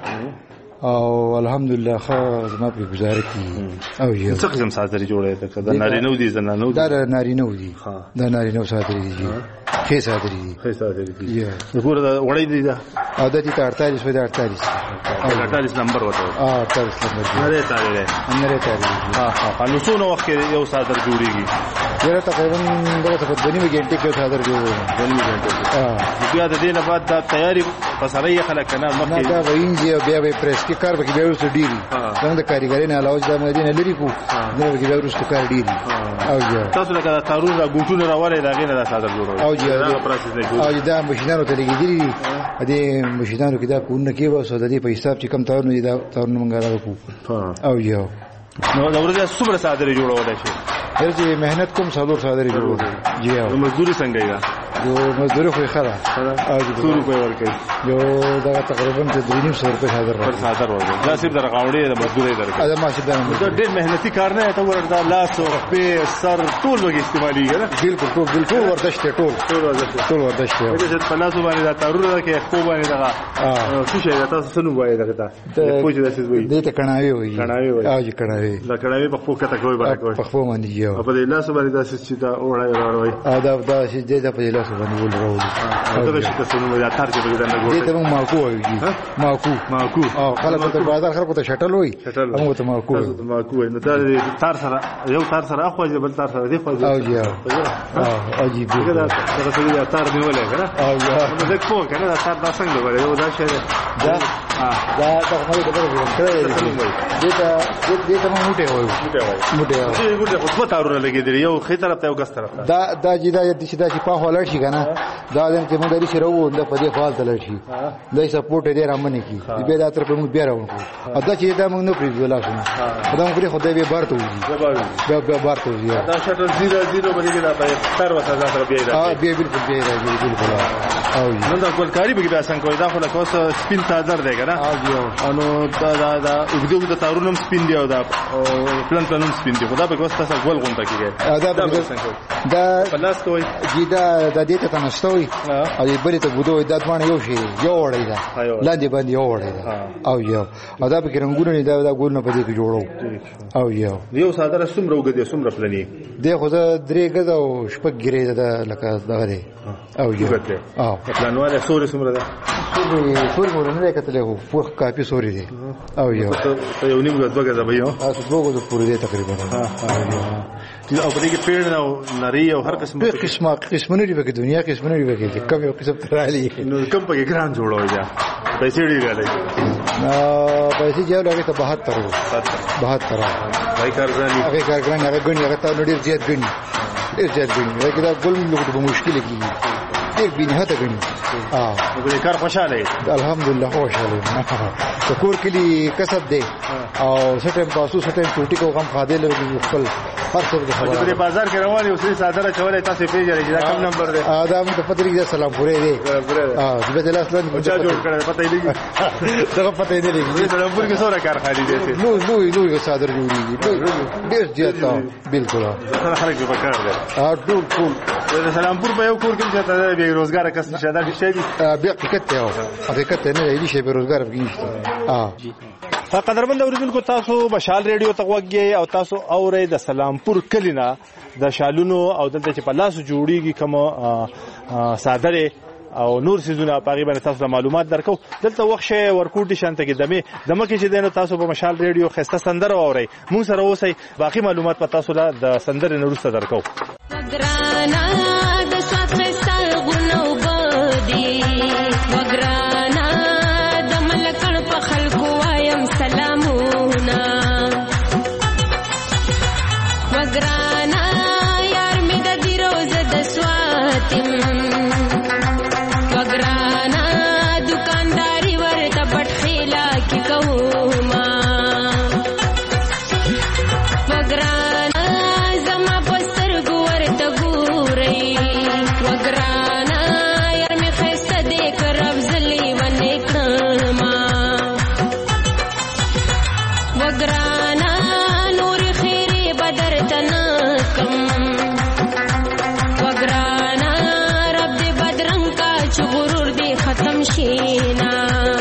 او الحمدلله خو زما په گزاره کی او یو څه قسم صادره جوړه ده د نارینو دي زنانو دا نارینو دي دا نارینو صادره دي خې صادره دي خې صادره دي یا وګوره دا وړي دي دا او د دې اړتالیس و د اړتالیس او اړتالیس نمبر وته اه اړتالیس نمبر نه تاریخ نه تاریخ ها ها نو څو وخت یو صادر جوړیږي یره تقریبا دغه په دنیمه ګنټه کې صادر جوړو دنیمه ګنټه اه بیا د دې نه بعد دا تیاری پسره یې خلک نه مخکې دا وینځي او بیا به پریس کې کار وکړي بیا وسو ډیری څنګه د کاریګرۍ نه علاوه د مدینه لري کو نو کې بیا وسو کار ډیری او یا تاسو لکه تارون را ګوټونه راوړی دا غینه دا صادر جوړو او یا او دا ماشينانو ته لګیدلی دي ماشينانو کې دا کونه کې وسو د دې په حساب چې کم تارونه دي دا تارونه مونږ راوکو او یا نو دا ورته څومره صادره جوړول شي هرڅه مهنت کوم څلور صادره جوړول جی او مزدوري څنګه یې یو مزدوري خو خلا او څو روپے ورکړي یو دا تقریبا درې نیم سو روپے صادر پر صادر ورکړي دا صرف درغاوړي د مزدوري درکړي دا ماشي دا ډېر مهنتي کار نه ته وردا لاس او په سر ټول وګي استعمالي کنه بالکل ټول بالکل ورتشته ټول ټول ورتشته ټول ورتشته چې په لاس باندې دا تارونه کې خو باندې دا څه شي دا تاسو څنګه وایي دا ته پوجي دا څه وایي دې ته کڼاوي وایي کڼاوي وایي او چې کڼاوي دا کڼاوي په خو کته کوي باندې په خو باندې یو په دې لاس باندې دا څه دا وړای وړای ا دا دا چې دې ته په لاس باندې ول راوړي دا چې تاسو نو یا تار کې به دا دې ته ماکو وایي ماکو ماکو او خلک ته بازار خلکو ته شټل وایي هغه ته ماکو ماکو نو دا تار سره یو تار سره اخو بل تار سره دی خو او جی او عجیب دی دا دا څه یا تار نیولې کنه او یا نو دا کو کنه دا تار دا څنګه وره یو دا شه دا دا دا خو دې خبره کړې دې ته دې ته موټه وایي موټه وایي موټه دې ګوره خو تارونه لګېدل یو خې طرف ته یو ګس طرف دا دا چې دا چې دا چې په هولړ شي کنه دا دې ته موږ لري چې راو د په دې فال تل شي دا سپورټ دې رامنه کی دې دا تر په موږ بیا راو او دا چې دا موږ نه پریږدو لا شنو دا موږ خو دې به بارته وي دا به بارته وي دا شټل زیرو زیرو باندې دا په تر وسه ځا بیا اه بیا بالکل بیا راځي بالکل او نن دا کول کاری به دا څنګه کوي دا خو له کوس سپین صادر دی کنه انو دا دا دا وګړو د تارونم سپین دی او دا پلان پلانم سپین دی خدا به کوس تاسو ګول غونټه کیږي دا دا پلاس کوي جدا د دې ته تنستوي او دې بری ته بده دا باندې یو شي یو وړی دا لاندې باندې یو وړی دا او یو او دا به رنگونه دا دا ګول نه پدې کې جوړو او یو یو ساده سمره وګدي سمره پلاني دې خو دا درې غزا او شپږ ګری دا لکه دا دی او یو او پلانواله سوري سمره ده سوري سوري مور نه کتلې هو فوق کافي سوري دی او یو ته یو نیم غزا غزا به یو تاسو دوه غزا پوری دی تقریبا او په دې کې پیړ او نری او هر قسم په قسمه قسمونه دی په دنیا قسمونه دی په کوم یو قسم ترالي نو کوم په ګران جوړوي دا پیسې ډېرې غالي نو پیسې جو لګي ته بهتر بهتر وای کارګرانی هغه کارګرانی هغه غني هغه ته ډېر زیات غني ډېر زیات غني هغه دا ګل موږ په مشکل کې ډېر بینه ته غني اه وګړي کار خوشاله الحمدلله خوشاله شکر کلی کسب دی او سټم تاسو سټم ټوټي کو غم خاده لږ خپل هر څه د خبره په بازار کې روان یو څه صادره چولې تاسو پیژنئ دا کوم نمبر دی ادم ته پته لري سلام پورې دی اه د بدل اصلا چا جوړ کړل پته یې لګي دا پته یې لګي سلام پور کې څوره کار خالي دی نو نو نو یو صادر جوړیږي ډېر زیات بالکل خلک په کار دی اه ټول ټول سلام پور په یو کور کې چې ته به روزګار کس نشه دا شي دی بیا حقیقت ته حقیقت نه دی شي به روزګار وګینځي اه قدرمن اوریدونکو تاسو بشال ریډیو ته وګورئ او تاسو اورئ د سلامپور کلینا د شالونو او دلته چې په لاس جوړیږي کوم صادره او نور سيزونه پاغي باندې تاسو معلومات درکو دلته وخت شي ورکوټي شانته کې دمه دمه کې چې دینو تاسو په مشال ریډیو خسته سندره اورئ مون سره اوسئ باقي معلومات په تاسو لا د سندره نورسته درکو وګرانا د سات خسته غنو بودي وګرانا د ملکړ په خلکو وایم سلامونه وګرانا یار می د دی روز د سواتم وګرانا دکانداري ورته پټخیلا کی کوما وګرانا زما پستر ګورته ګورې وګرانا یار می خسته دې کرب زلی ونه کما وګرانا نور خیره بدر تنکم وګرانا رب دې بدرنګ کا چغرور دې ختم شینا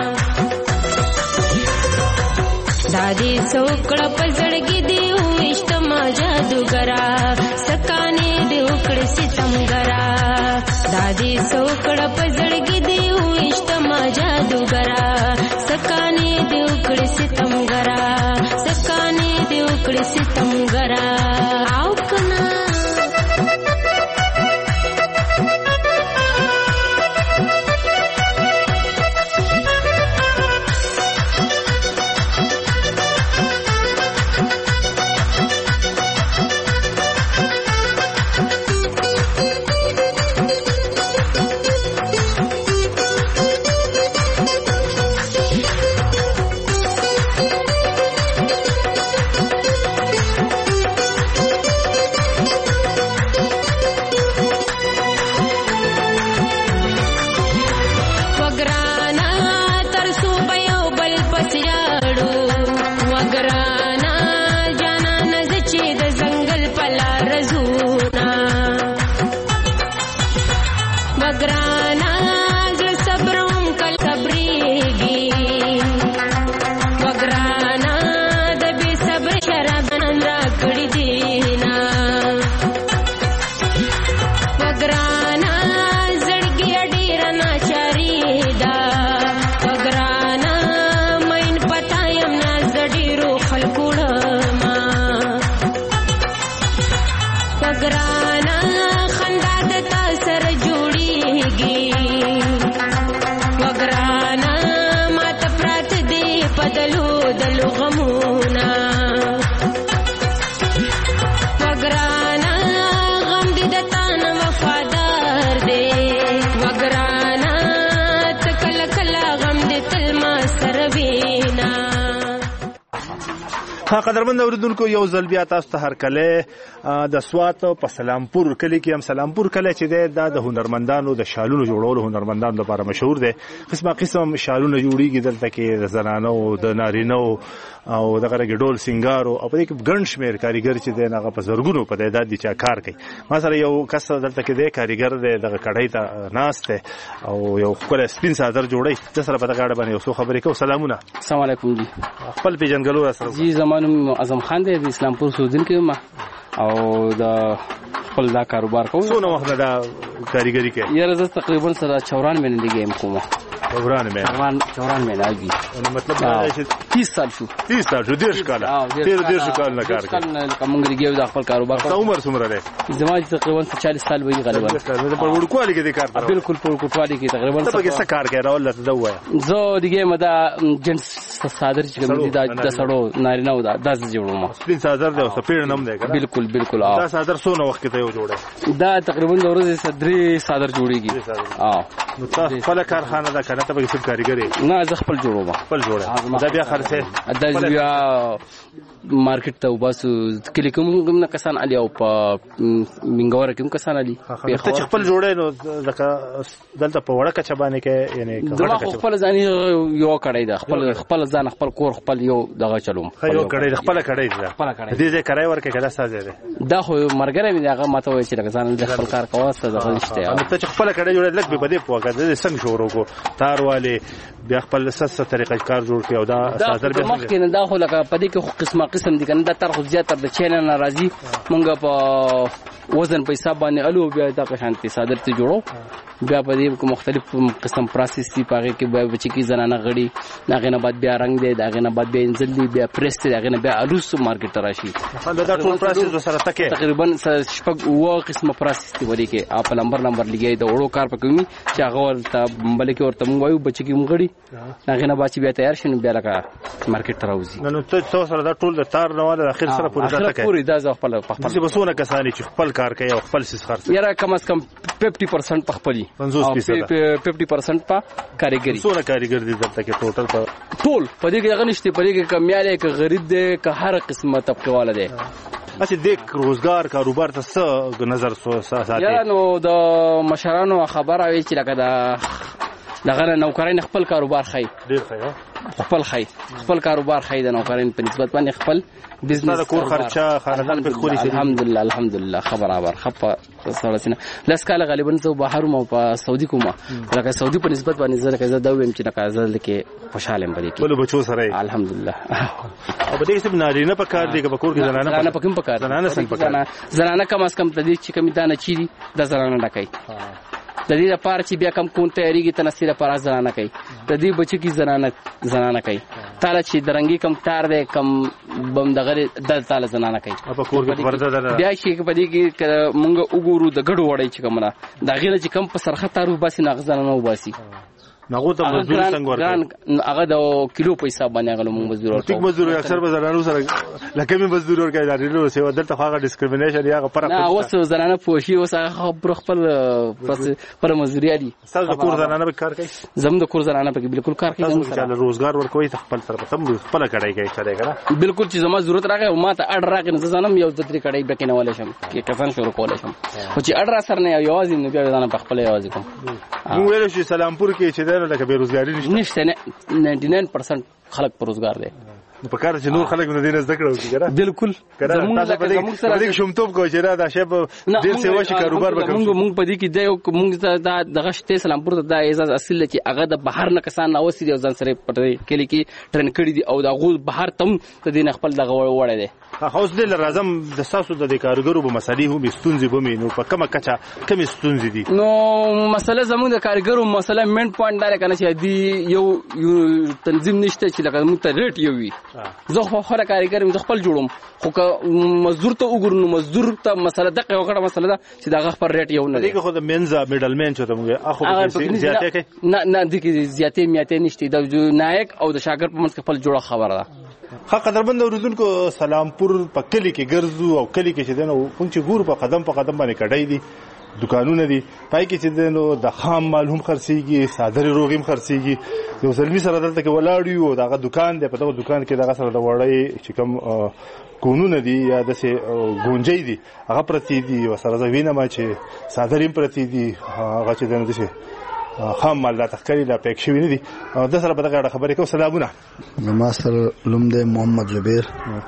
دادی څوکړه پزړګي دی وشتما جادوګرا سکانه دی وکړ ستمګرا دادی څوکړه پزړګي دی وشتما جادوګرا سکانه دی وکړ ستمګرا سکانه دی وکړ ستمګرا او کنا قدرمن اوریدونکو یو ځل بیا تاسو ته هر کله د سوات په سلامپور کلی کې هم سلامپور کلی چې د د هنرمندانو د شالونو جوړولو هنرمندانو لپاره مشهور دی قسمه قسم شالونه جوړیږي دلته کې د زنانو د نارینو او دغه ګډول سنگارو او په دې کې ګڼ شمېر کاریګر چې دی هغه په زرګونو په تعداد دي چې کار کوي مثلا یو کس دلته کې دی کاریګر دی دغه کډای ته ناست او یو خپل سپین صادر جوړي د سره په دغه اړه باندې یو څه خبرې کوو سلامونه السلام علیکم جی خپل پیژنګلو سره جی زمانو اعظم خان دی د اسلامپور سودین کې ما او دا خپل دا کاروبار کوم څونه وخت دا کاریګری کوي یاره زه تقریبا سره چورانوي نه لګیم کوم چوران مې چوران چوران مې لاګي مطلب دا چې تیس سال شو تیس سال شو دیرش کال تیر دیرش کال نه کار کوي کوم لګیو د خپل کاروبار څو عمر څومره دی زما تقریبا چالیس سال وی غالبا په وړکوالي کې د کار کوي بالکل په وړکوالي کې تقریبا ته به څه کار کوي راول ته وایا زه دغه مدا جنس صادر چې کوم دي د سړو نارینه و دا د جوړوم سپین صادر دی او سپین نوم دی بالکل بالکل دا صادر څونه وخت ته یو جوړه دا تقریبا د ورځې صدري صادر جوړیږي اه نو تاسو خپل کارخانه دا کنه ته به څه کاریګری نه زه خپل جوړوم خپل جوړه دا بیا خرڅه دا بیا مارکیټ ته وباسو کلی کوم نه کسان علي او په منګور کوم کسان علي ته خپل جوړه نو دلته په وړه کچ باندې کې یعنی دا خپل ځان یو کړی دا خپل خپل ځان خپل کور خپل یو دغه چلوم یو کړی خپل کړی دا خپل کړی دې دې کرای ورکه کله ساز دی دا خو مرګره مې هغه ماته وای چې لکه ځان د خپل کار کوه څه دغه نشته نو ته خپل کړی جوړه لکه به دې پوهه دې څنګه شروع کو تار والے بیا خپل سس طریقه کار جوړ کړو دا صادر به مخ کې نه دا خو لکه په دې کې قسمه قسم دي کنه دا تر خو زیات تر د چینل ناراضي مونږ په وزن په حساب باندې الو بیا دا په شانتي صادر ته جوړو بیا په دې کې مختلف قسم پروسس دي پاره کې بیا بچی کی زنانه غړي داغه نه بعد بیا رنگ دی داغه نه بعد بیا انزل دی بیا پرس دی داغه نه بیا الوس مارکیټ راشي دا ټول پروسس سره تکه تقریبا شپږ و قسمه پروسس دي ورې کې اپ نمبر نمبر لګي دا وړو کار پکوي چې هغه ورته بلکې ورته مونږ وایو بچی کی مونږ غړي داغه نه بعد بیا تیار شنو بیا لکه مارکیټ ته راوځي نو ته سره دا ټول د تار نه والا اخر سره پوری دا تکه پوری دا ځ خپل خپل چې بسونه کسانی چې خپل کار کوي او خپل سیس خرڅ یاره کم از کم پچپن پرسنټ په خپلي پنځوس پچپن پرسنټ په کاریګری څونه کاریګر دي دلته کې ټوټل په ټول په دې کې هغه نشته په دې کې کمیاله کې غریب دی که هر قسمه طبقه والا دی اچھا دیک روزګار کاروبار ته څه نظر ساتي یا نو د مشرانو خبره وی چې لکه دا دغه نوکرین خپل کاروبار خای ډیر خای خپل خای خپل کاروبار خای د نوکرین په نسبت باندې خپل بزنس دا کور خرچه خاندان په خوري شي الحمدلله الحمدلله خبر خبر خپه سره لاس کال غالبا زه بهر مو په سعودي کومه لکه سعودي په نسبت باندې زه لکه زه دا ویم چې لکه زه لکه خوشاله یم بلکې ټول بچو سره الحمدلله او په دې کې نارینه په کار دی په کور کې زنانه زنانه په کوم په کار زنانه څنګه په کار زنانه کم از کم د دې چې کمی دانه چي دي د زنانه ډکای د دې لپاره چې بیا کم کون تیاریږي تنسیر لپاره زنانه کوي د دې بچی کی زنانه زنانه کوي تعالی چې درنګي کم تار دی کم بم دغه د تعالی زنانه کوي په کور کې ورته ده بیا چې په دې کې مونږ وګورو د غړو وړي چې کومه دا غیله چې کم په سرخه تارو باسي نغزنه و باسي نغو ته مزدور څنګه ورکړي هغه د کیلو په حساب باندې هغه موږ مزدور ورکړو ټیک مزدور اکثر به زنانو سره لکه می مزدور ورکړي دا ډیرو سیو دلته هغه ډیسکریمینیشن یا فرق نه اوس زنانه پوښي اوس هغه خپل پر مزدوري دي تاسو کور زنانه به کار کوي زم د کور زنانه په بالکل کار کوي تاسو چې روزګار ورکوي خپل طرف ته خپل کړای کوي چلے کنه بالکل چې زما ضرورت راغی او ما ته اډر راغی نه زنم یو د درې کړای بکینه ولې شم کې کفن شروع کولای شم خو چې اډر سره نه یو ځین نه بیا زنه په خپل یوازې کوم نو ویل شي سلامپور کې چې دا لکه بیروزګاری نشته نه نننty nine percent خلک پر روزګار دي په کار چې نور خلک نه دي زده کړو کیږي بالکل زموږ زموږ سره شومتوب کوي چې دا شی په ډیر سیوا شي کاروبار وکړو موږ موږ په دې کې د موږ دا دغه شته سلامپور ته د اعزاز اصل چې هغه د بهر نه کسان اوسې دي ځان سره پټ کلی کې ټرین کړی دي او دا غو بهر تم ته دین خپل دغه وړه دي اوس د لازم د ساسو د کارګرو به مسالې هم ستونزې به مینو په کومه کچا کوم ستونزې دي نو مسله زموږ د کارګرو مسله مین پوینټ دا کنه چې دی یو تنظیم نشته چې لکه موږ ته ریټ یو وي زه خو خره کارګر مې خپل جوړوم خو که مزدور ته وګورنو مزدور ته مسله دغه یو غړه مسله ده چې دغه خپل ریټ یو نه دی دغه خو د منځه میډل مین چې ته موږ اخو زیاتې کوي نه نه دغه زیاتې میاتې نشته د نایک او د شاګرد په منځ خپل جوړه خبره ده ها قدرمن اوریدونکو سلامپور په کلی کې ګرځو او کلی کې چې دنه پونچ ګور په قدم په قدم باندې کډای دي دکانونه دي پای کې چې دنه د خام مال هم خرڅيږي صادر روغ هم خرڅيږي یو زلمی سره دلته کې ولاړ یو دغه دکان دی په دغه دکان کې دغه سره د وړای چې کوم قانون دي یا د سه گونجي دي هغه پرتی دي او سره زوینه ما چې صادر هم پرتی دي هغه چې دنه دي خام مال لا تخکری لا پېښ شوی نه دي د سره په دغه خبرې کوم سلامونه ما سره لوم د محمد زبیر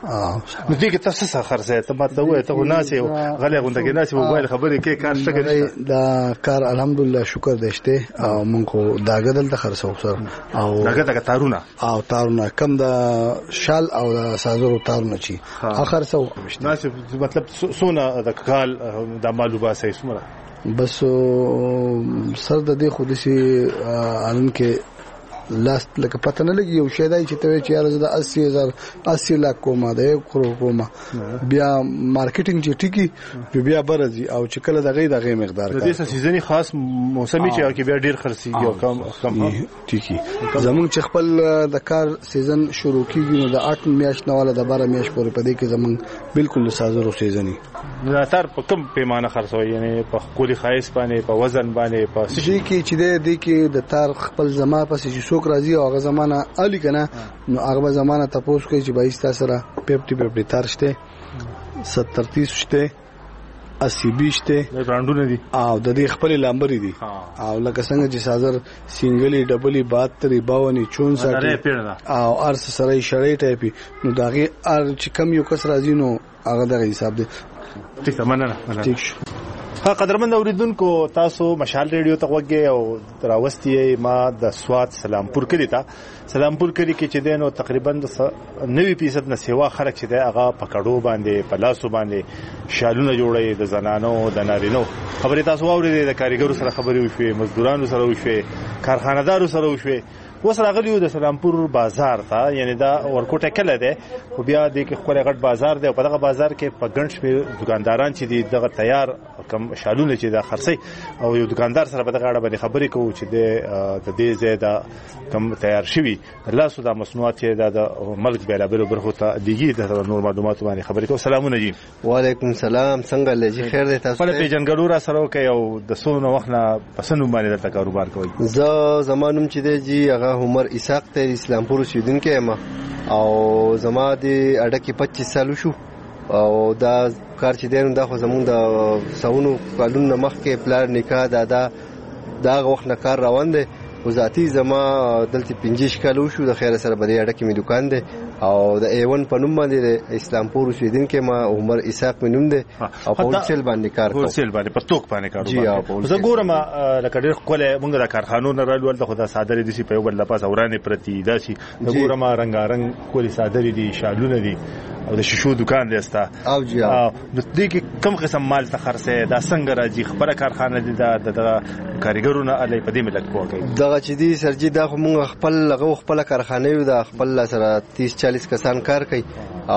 نو دې کې تاسو څه خرڅه ته ماته وای ته ناسي غلې غونډه کې ناسي موبایل خبرې کې کار شته کې دا کار الحمدلله شکر دشته او مونږ داګه دلته خرڅو سره او داګه دغه تارونه او تارونه کم د شال او د سازورو تارونه چی اخر سو ناسي مطلب سونه د کال د مالوبه سي سمره بس سر د دې خودسي عالم کې لاس لکه پته نه لګي یو شی دی چې ته چې یار زه د اسی هزار اسی لک کومه د یو کروڑ کومه بیا مارکیټینګ چې ټیکی بیا برځي او چې کله دغه دغه مقدار د دې سیزنی خاص موسمي چې کې بیا ډیر خرڅيږي او کم کم ټیکی زمونږ چې خپل د کار سیزن شروع کیږي نو د اټ میاشت نه والا د بارہ میاشت پورې پدې کې زمونږ بالکل سازو سیزنی زیاتر په کم پیمانه خرڅوي یعنی په کولی خایس باندې په وزن باندې په شي کې چې د دې کې د تار خپل زما پسې چې څوک راځي او هغه زمانہ الی کنه نو هغه زمانہ تاسو کوي چې بایس تاسو را پپټي پپټي تار شته ستر تیس شته اسی بیس شته د برانډونه دي او د دې خپل لامبري دي او لکه څنګه چې سازر سنگلی ډبلی بهتر باونی چونسټ او ارس سره شړې ټایپي نو داغه ار چې کم یو کس راځي نو هغه دغه حساب دی ټیک ده مننه ټیک شو قدرمن اوریدونکو تاسو مشال ریډیو ته وګورئ او راوستي ما د سواد سلامپور کلی ته سلامپور کلی کې چې دینو تقریبا نوي فیصد نه سیوا خلک چې دی هغه پکړو باندې پلاسو باندې شالونه جوړي د زنانو د نارینو خبرې تاسو واورئ د کاریګرو سره خبرې وشوي مزدورانو سره وشوي کارخانه‌دارو سره وشوي اوس راغلیو د سلامپور بازار ته یعنی دا ورکوټه کله ده خو بیا د کې خوري غټ بازار دی او په دغه بازار کې په ګڼ شمېر دکانداران چې دي دغه تیار کم شالونه چې د خرڅي او یو دکاندار سره په دغه اړه باندې خبرې کوو چې د دې زیاده کم تیار شوی لاسو د مصنوعات چې د ملک بیلابل برخو ته دیږي د نور معلومات باندې خبرې کوو. سلامونه جی. وعلیکم السلام. څنګه لږی خیر دی تاسو؟ په پیژنګلو را سره کوي او د سونو وخت نه پسند باندې د کاروبار کوي. زه زمانوم چې دی جی هغه عمر اسحاق ته اسلامپور اوسیدونکی یم او زما د اډه کې پچیس سال شو او دا کار چې دی دا خو زمونږ د سونو کالونو مخکې پلان نکاح دادا دا وخت نه کار روان دی او ذاتی زما دلته پنځه کال شو د خیر سره بده اډه کې می دکان دی او د ایون په نوم باندې اسلامپور اوسیدونکی ما عمر اسحاق می نوم دی او په هولسیل باندې کار کوم. هولسیل باندې په توک باندې کاروبار. زه ګورم لکه ډېر کوله مونږ د کارخانو نه رالو ولته خدا صادره دي په یو بل لپاره ورانه پرتی داسي د ګورم رنگارنګ کولی صادره دي شالونه دي او د شیشو دکان دی استا او جی او د دې کې کم قسم مال ته خرڅه دا څنګه راځي خبره کارخانه دي د کاریګرونو علي په دې ملت کوي دغه چې دي سرجی دا موږ خپل لغه خپل کارخانه یو د خپل سره تیس چالیس کسان کار کوي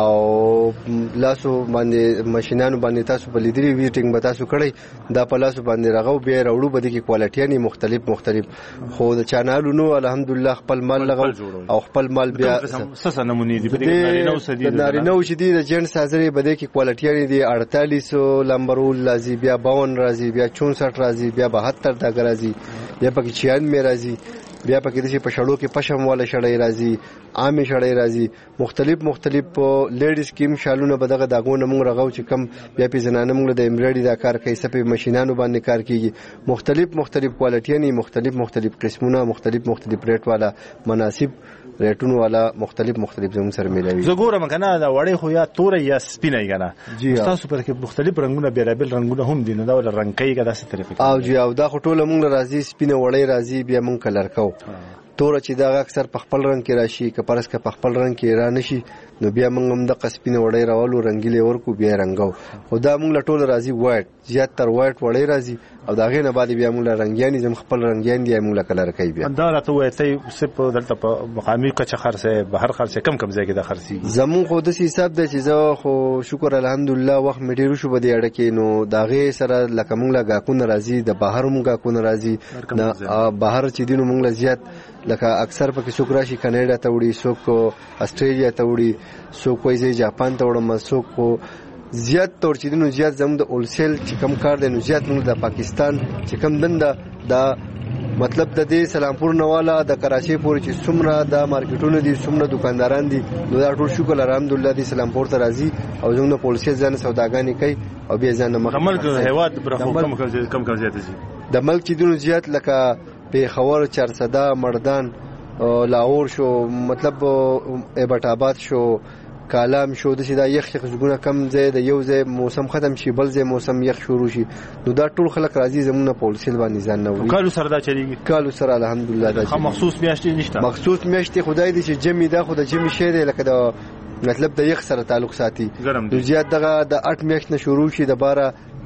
او لاسو باندې ماشينانو باندې تاسو په لیدري ویټینګ به تاسو کړی دا په لاسو باندې راغو به راوړو بده کې کوالټي نه مختلف مختلف خو د چانالو نو الحمدلله خپل مال لغو او خپل مال بیا سس نمونه دي په دې نارینو سدي نارینو چې دي د جنټ سازري بده کې کوالټي دي اړتالیس لمبرول لازم بیا باون راځي بیا چونسټ راځي بیا بهتر دا راځي بیا پکې چھیانوے راځي بیا پکې د په شړو کې پشم والا شړې راځي عامه شړې راځي مختلف مختلف لیډیز کیم شالونه بدغه داغونه موږ راغو چې کم بیا په زنانه موږ د امبراډي دا کار کوي سپې ماشينانو باندې کار کوي مختلف مختلف کوالټي نه مختلف مختلف قسمونه مختلف مختلف ریټ والا مناسب ریټونو والا مختلف مختلف زموږ سره ملوي. زه ګورم کنه دا وړې خو یا تور یا سپینه کنه تاسو پر کې مختلف رنگونه بیرابل رنگونه هم دي نه دا ول رنگ کوي کدا څه طریقې او جی او دا خټوله موږ راځي سپینه وړې راځي بیا موږ کلر کو تور چې دا اکثر په خپل رنگ کې راشي که پرس که په خپل رنگ کې را نشي نو بیا موږ هم د قسپینه وړې راولو رنگیلې ورکو بیا رنگو او دا موږ لټول راځي وایټ زیات تر وایټ وړې راځي او دا غینه بعد بیا موږ رنگیانی زم خپل رنگیان دی موږ کلر کوي بیا دا راته وایي ته سپ دلته په مقامی کچه خرڅه بهر خرڅه کم کم ځای کې د خرڅي زمون خو د حساب د چې زه خو شکر الحمدلله وخت مې ډیرو شو بده اړه کې نو دا غي سره لکه موږ لګا کو ناراضي د بهر موږ کو ناراضي نه بهر چې دینو موږ زیات لکه اکثر پکې څوک راشي کینیډا ته وړي څوک استرالیا ته وړي څوک وایي جاپان ته وړم څوک زیات تور چې دینو زیات زموږ د اولسیل چې کم کار دی نو زیات موږ د پاکستان چې کم دنده دا مطلب د دې سلامپور نواله د کراچي پورې چې څومره د مارکیټونو دي څومره دکانداران دي نو دا ټول شکر الحمدلله د سلامپور ته راځي او زموږ د پولیسي ځان سوداګانی کوي او بیا ځان مخ ملک هیواد برخو کم کم کم زیات دي د ملک چې دینو زیات لکه پیښور چارسده مردان لاهور شو مطلب ایبټ آباد شو کالام شو د سیدا یخ یخ زګونه کم ځای د یو ځای موسم ختم شي بل ځای موسم یخ شروع شي نو دا ټول خلک راځي زمونه پولیسل باندې ځان نه وي کالو سره دا چلیږي کالو سره الحمدلله دا خو مخصوص میاشتې نشته مخصوص میاشتې خدای دې چې جمی دا خو د جمی شی دی لکه دا مطلب د یخ سره تعلق ساتي نو زیات دغه د اټ میاشت نه شروع شي د بارا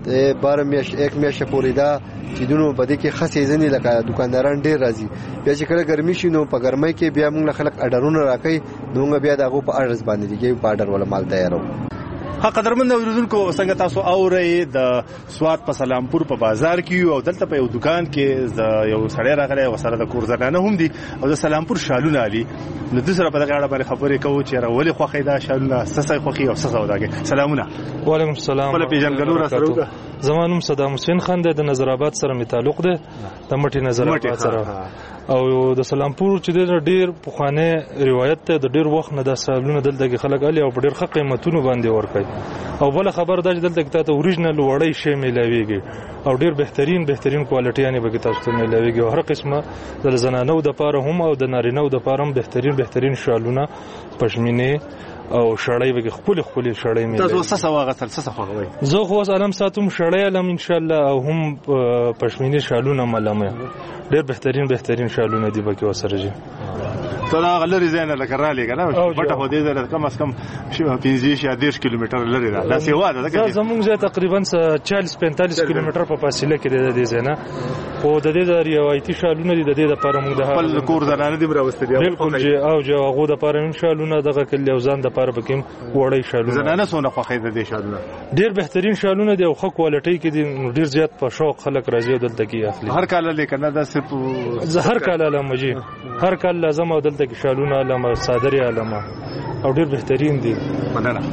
بار میاشت یک میاشت پورې دا چې دونو په دې کې خاصې ځنې لکه دکانداران ډیر راځي بیا چې کله ګرمي شي نو په ګرمۍ کې بیا موږ خلک اډرونه راکړي نو بیا دغه په اډرس باندې دیږي په اډر ولا مال تیارو. ها قدرمن اوریدونکو څنګه تاسو اورئ د سوات په سلامپور په بازار کې او دلته په یو دکان کې یو سړی راغلی او سره د کور زنانه هم دي او د سلامپور شالونه علي نو د سره په دغه اړه باندې خبرې کوو چې راولي خوخې دا شالونه سسای خوخي او سسا وداګي. سلامونه. وعلیکم السلام. خپل پیژنګلو را سره زمانوم صدام حسین خان د نظر آباد سره می تعلق ده د مټي نظر آباد سره او د سلامپور چې د ډیر پخوانه روایت ته د ډیر وخت نه د سالونه دلته خلک علي او په ډیر ښه قیمتونو باندې ورکړي او بل خبر دا چې دلته ته اوریجنل وړی شی ملاويږي او ډیر بهترین بهترین کوالټي یعنی به تاسو ته ملاويږي او هر قسمه د زنانو د پاره هم او د نارینو د پاره هم بهترین بهترین شالونه پښمینه او شړای وګ خپل خپل شړای مې تاسو څه واغتل څه خوغوي زه خو سلام ساتم شړای علم ان شاء الله او هم پښمینه شالونه ملمه ډیر بهترین بهترین شالونه دی بکې وسره جی ترا غلری زینه لکه را لګا نه بټه خو دې زره کم از کم پنځه یا دېرش کیلومتر لري دا سیوا ده دا زمونږ ځای تقریبا چالیس پنځه کیلومتر په فاصله کې دی د دې زینه خو د دې د روایتي شالونه دي د دې لپاره موږ د خپل کور زنانه دي راوستي دي بالکل جی او جو هغه د لپاره ان شالونه دغه کلی او ځان د لپاره بکیم وړی شالونه زنانه سونه خوخې د دې شالونه ډیر بهترین شالونه دي او ښه کوالټي کې دي ډیر زیات په شوق خلک راځي دلته کې اخلي هر کال لیکنه دا صرف هر کال لمجي هر کال لازم او دلته کې شالونه علامه صادري علامه او ډیر بهترین دي. مننه.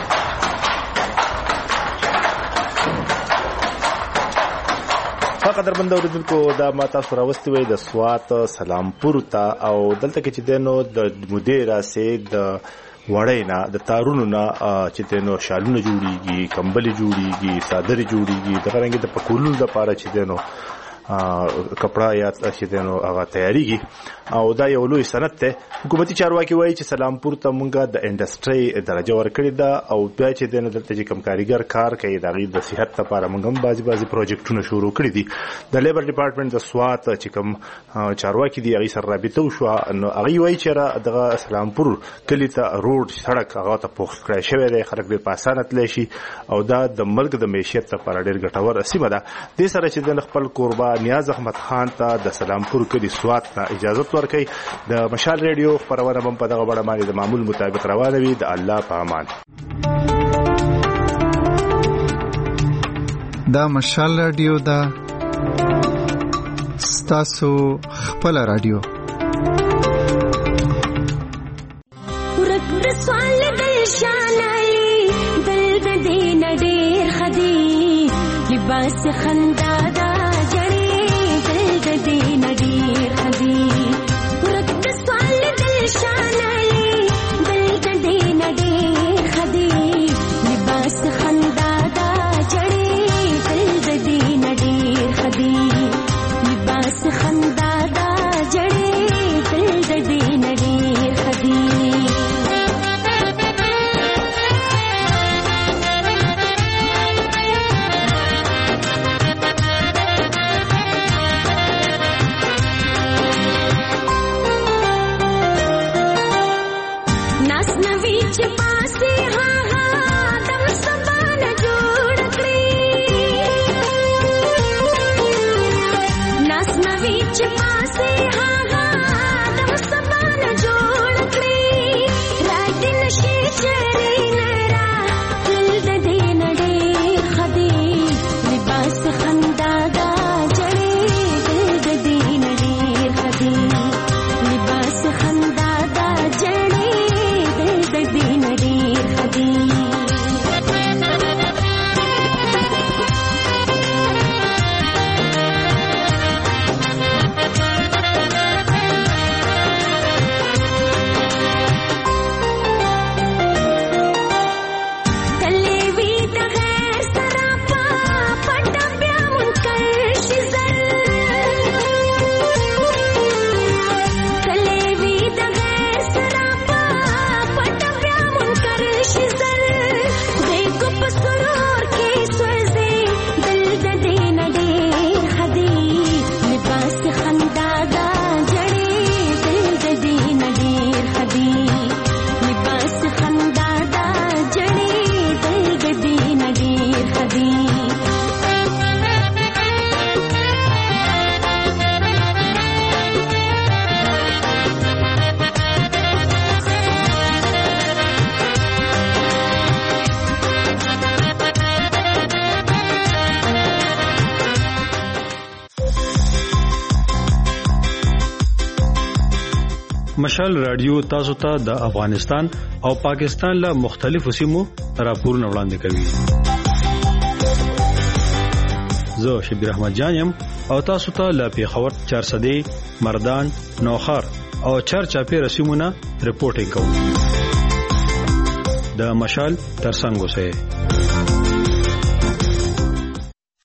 فقط دربند اوریدونکو دا ما تاسو راوستي وي د سوات سلامپور ته او دلته کې چې دنو د مدیره سي د وړینا د تارونو نه چې دنو شالونه جوړيږي کمبلي جوړيږي صادري جوړيږي د غرنګ د پکولو د پاره چې دنو کپڑا یا چې دنو هغه تیاریږي او دا یو لوی سند ته حکومتي چارواکي وایي چې سلامپور ته مونږه د انډستری درجه ورکړې ده او بیا چې دنو دلته چې کم کاریګر کار کوي د غي د صحت لپاره مونږ هم بازي بازي پروجیکټونه شروع کړی دي د لیبر ډپارټمنټ د سوات چې کم چارواکي دی هغه سره رابطه وشو نو هغه وایي چې دغه سلامپور کلی ته روډ سړک هغه ته پوښ کړی شوی دی خلک ډیر په اسانه تللی شي او دا د ملک د معیشت لپاره ډیر ګټور سیمه ده د سره چې د خپل قربا نیاز احمد خان ته د سلامپور کلی سوات ته اجازه ورکړي د مشال ریډیو خبرونه هم په دغه وړه باندې د معمول مطابق روانه وي د الله په امان. دا مشال ریډیو دا ستاسو خپل ریډیو ورته سوال د شانای دل د دین ډیر خدي لباس خندا دا جړې دل د دین ډیر خدي ورته سوال د شانای دل د دین ډیر خدي لباس خندا دا جړې دل د دین ډیر خدي لباس خندا دا جړې دل د دین ډیر خدي مشال رادیو تاسو ته د افغانستان او پاکستان له مختلفو سیمو راپورونه وړاندې کوي. زه شبیر احمد جان یم او تاسو ته له پیښور، چارسدې، مردان، نوخار او چارچاپیر سیمونه رپورټینګ کوم. د مشال ترڅنګ اوسئ.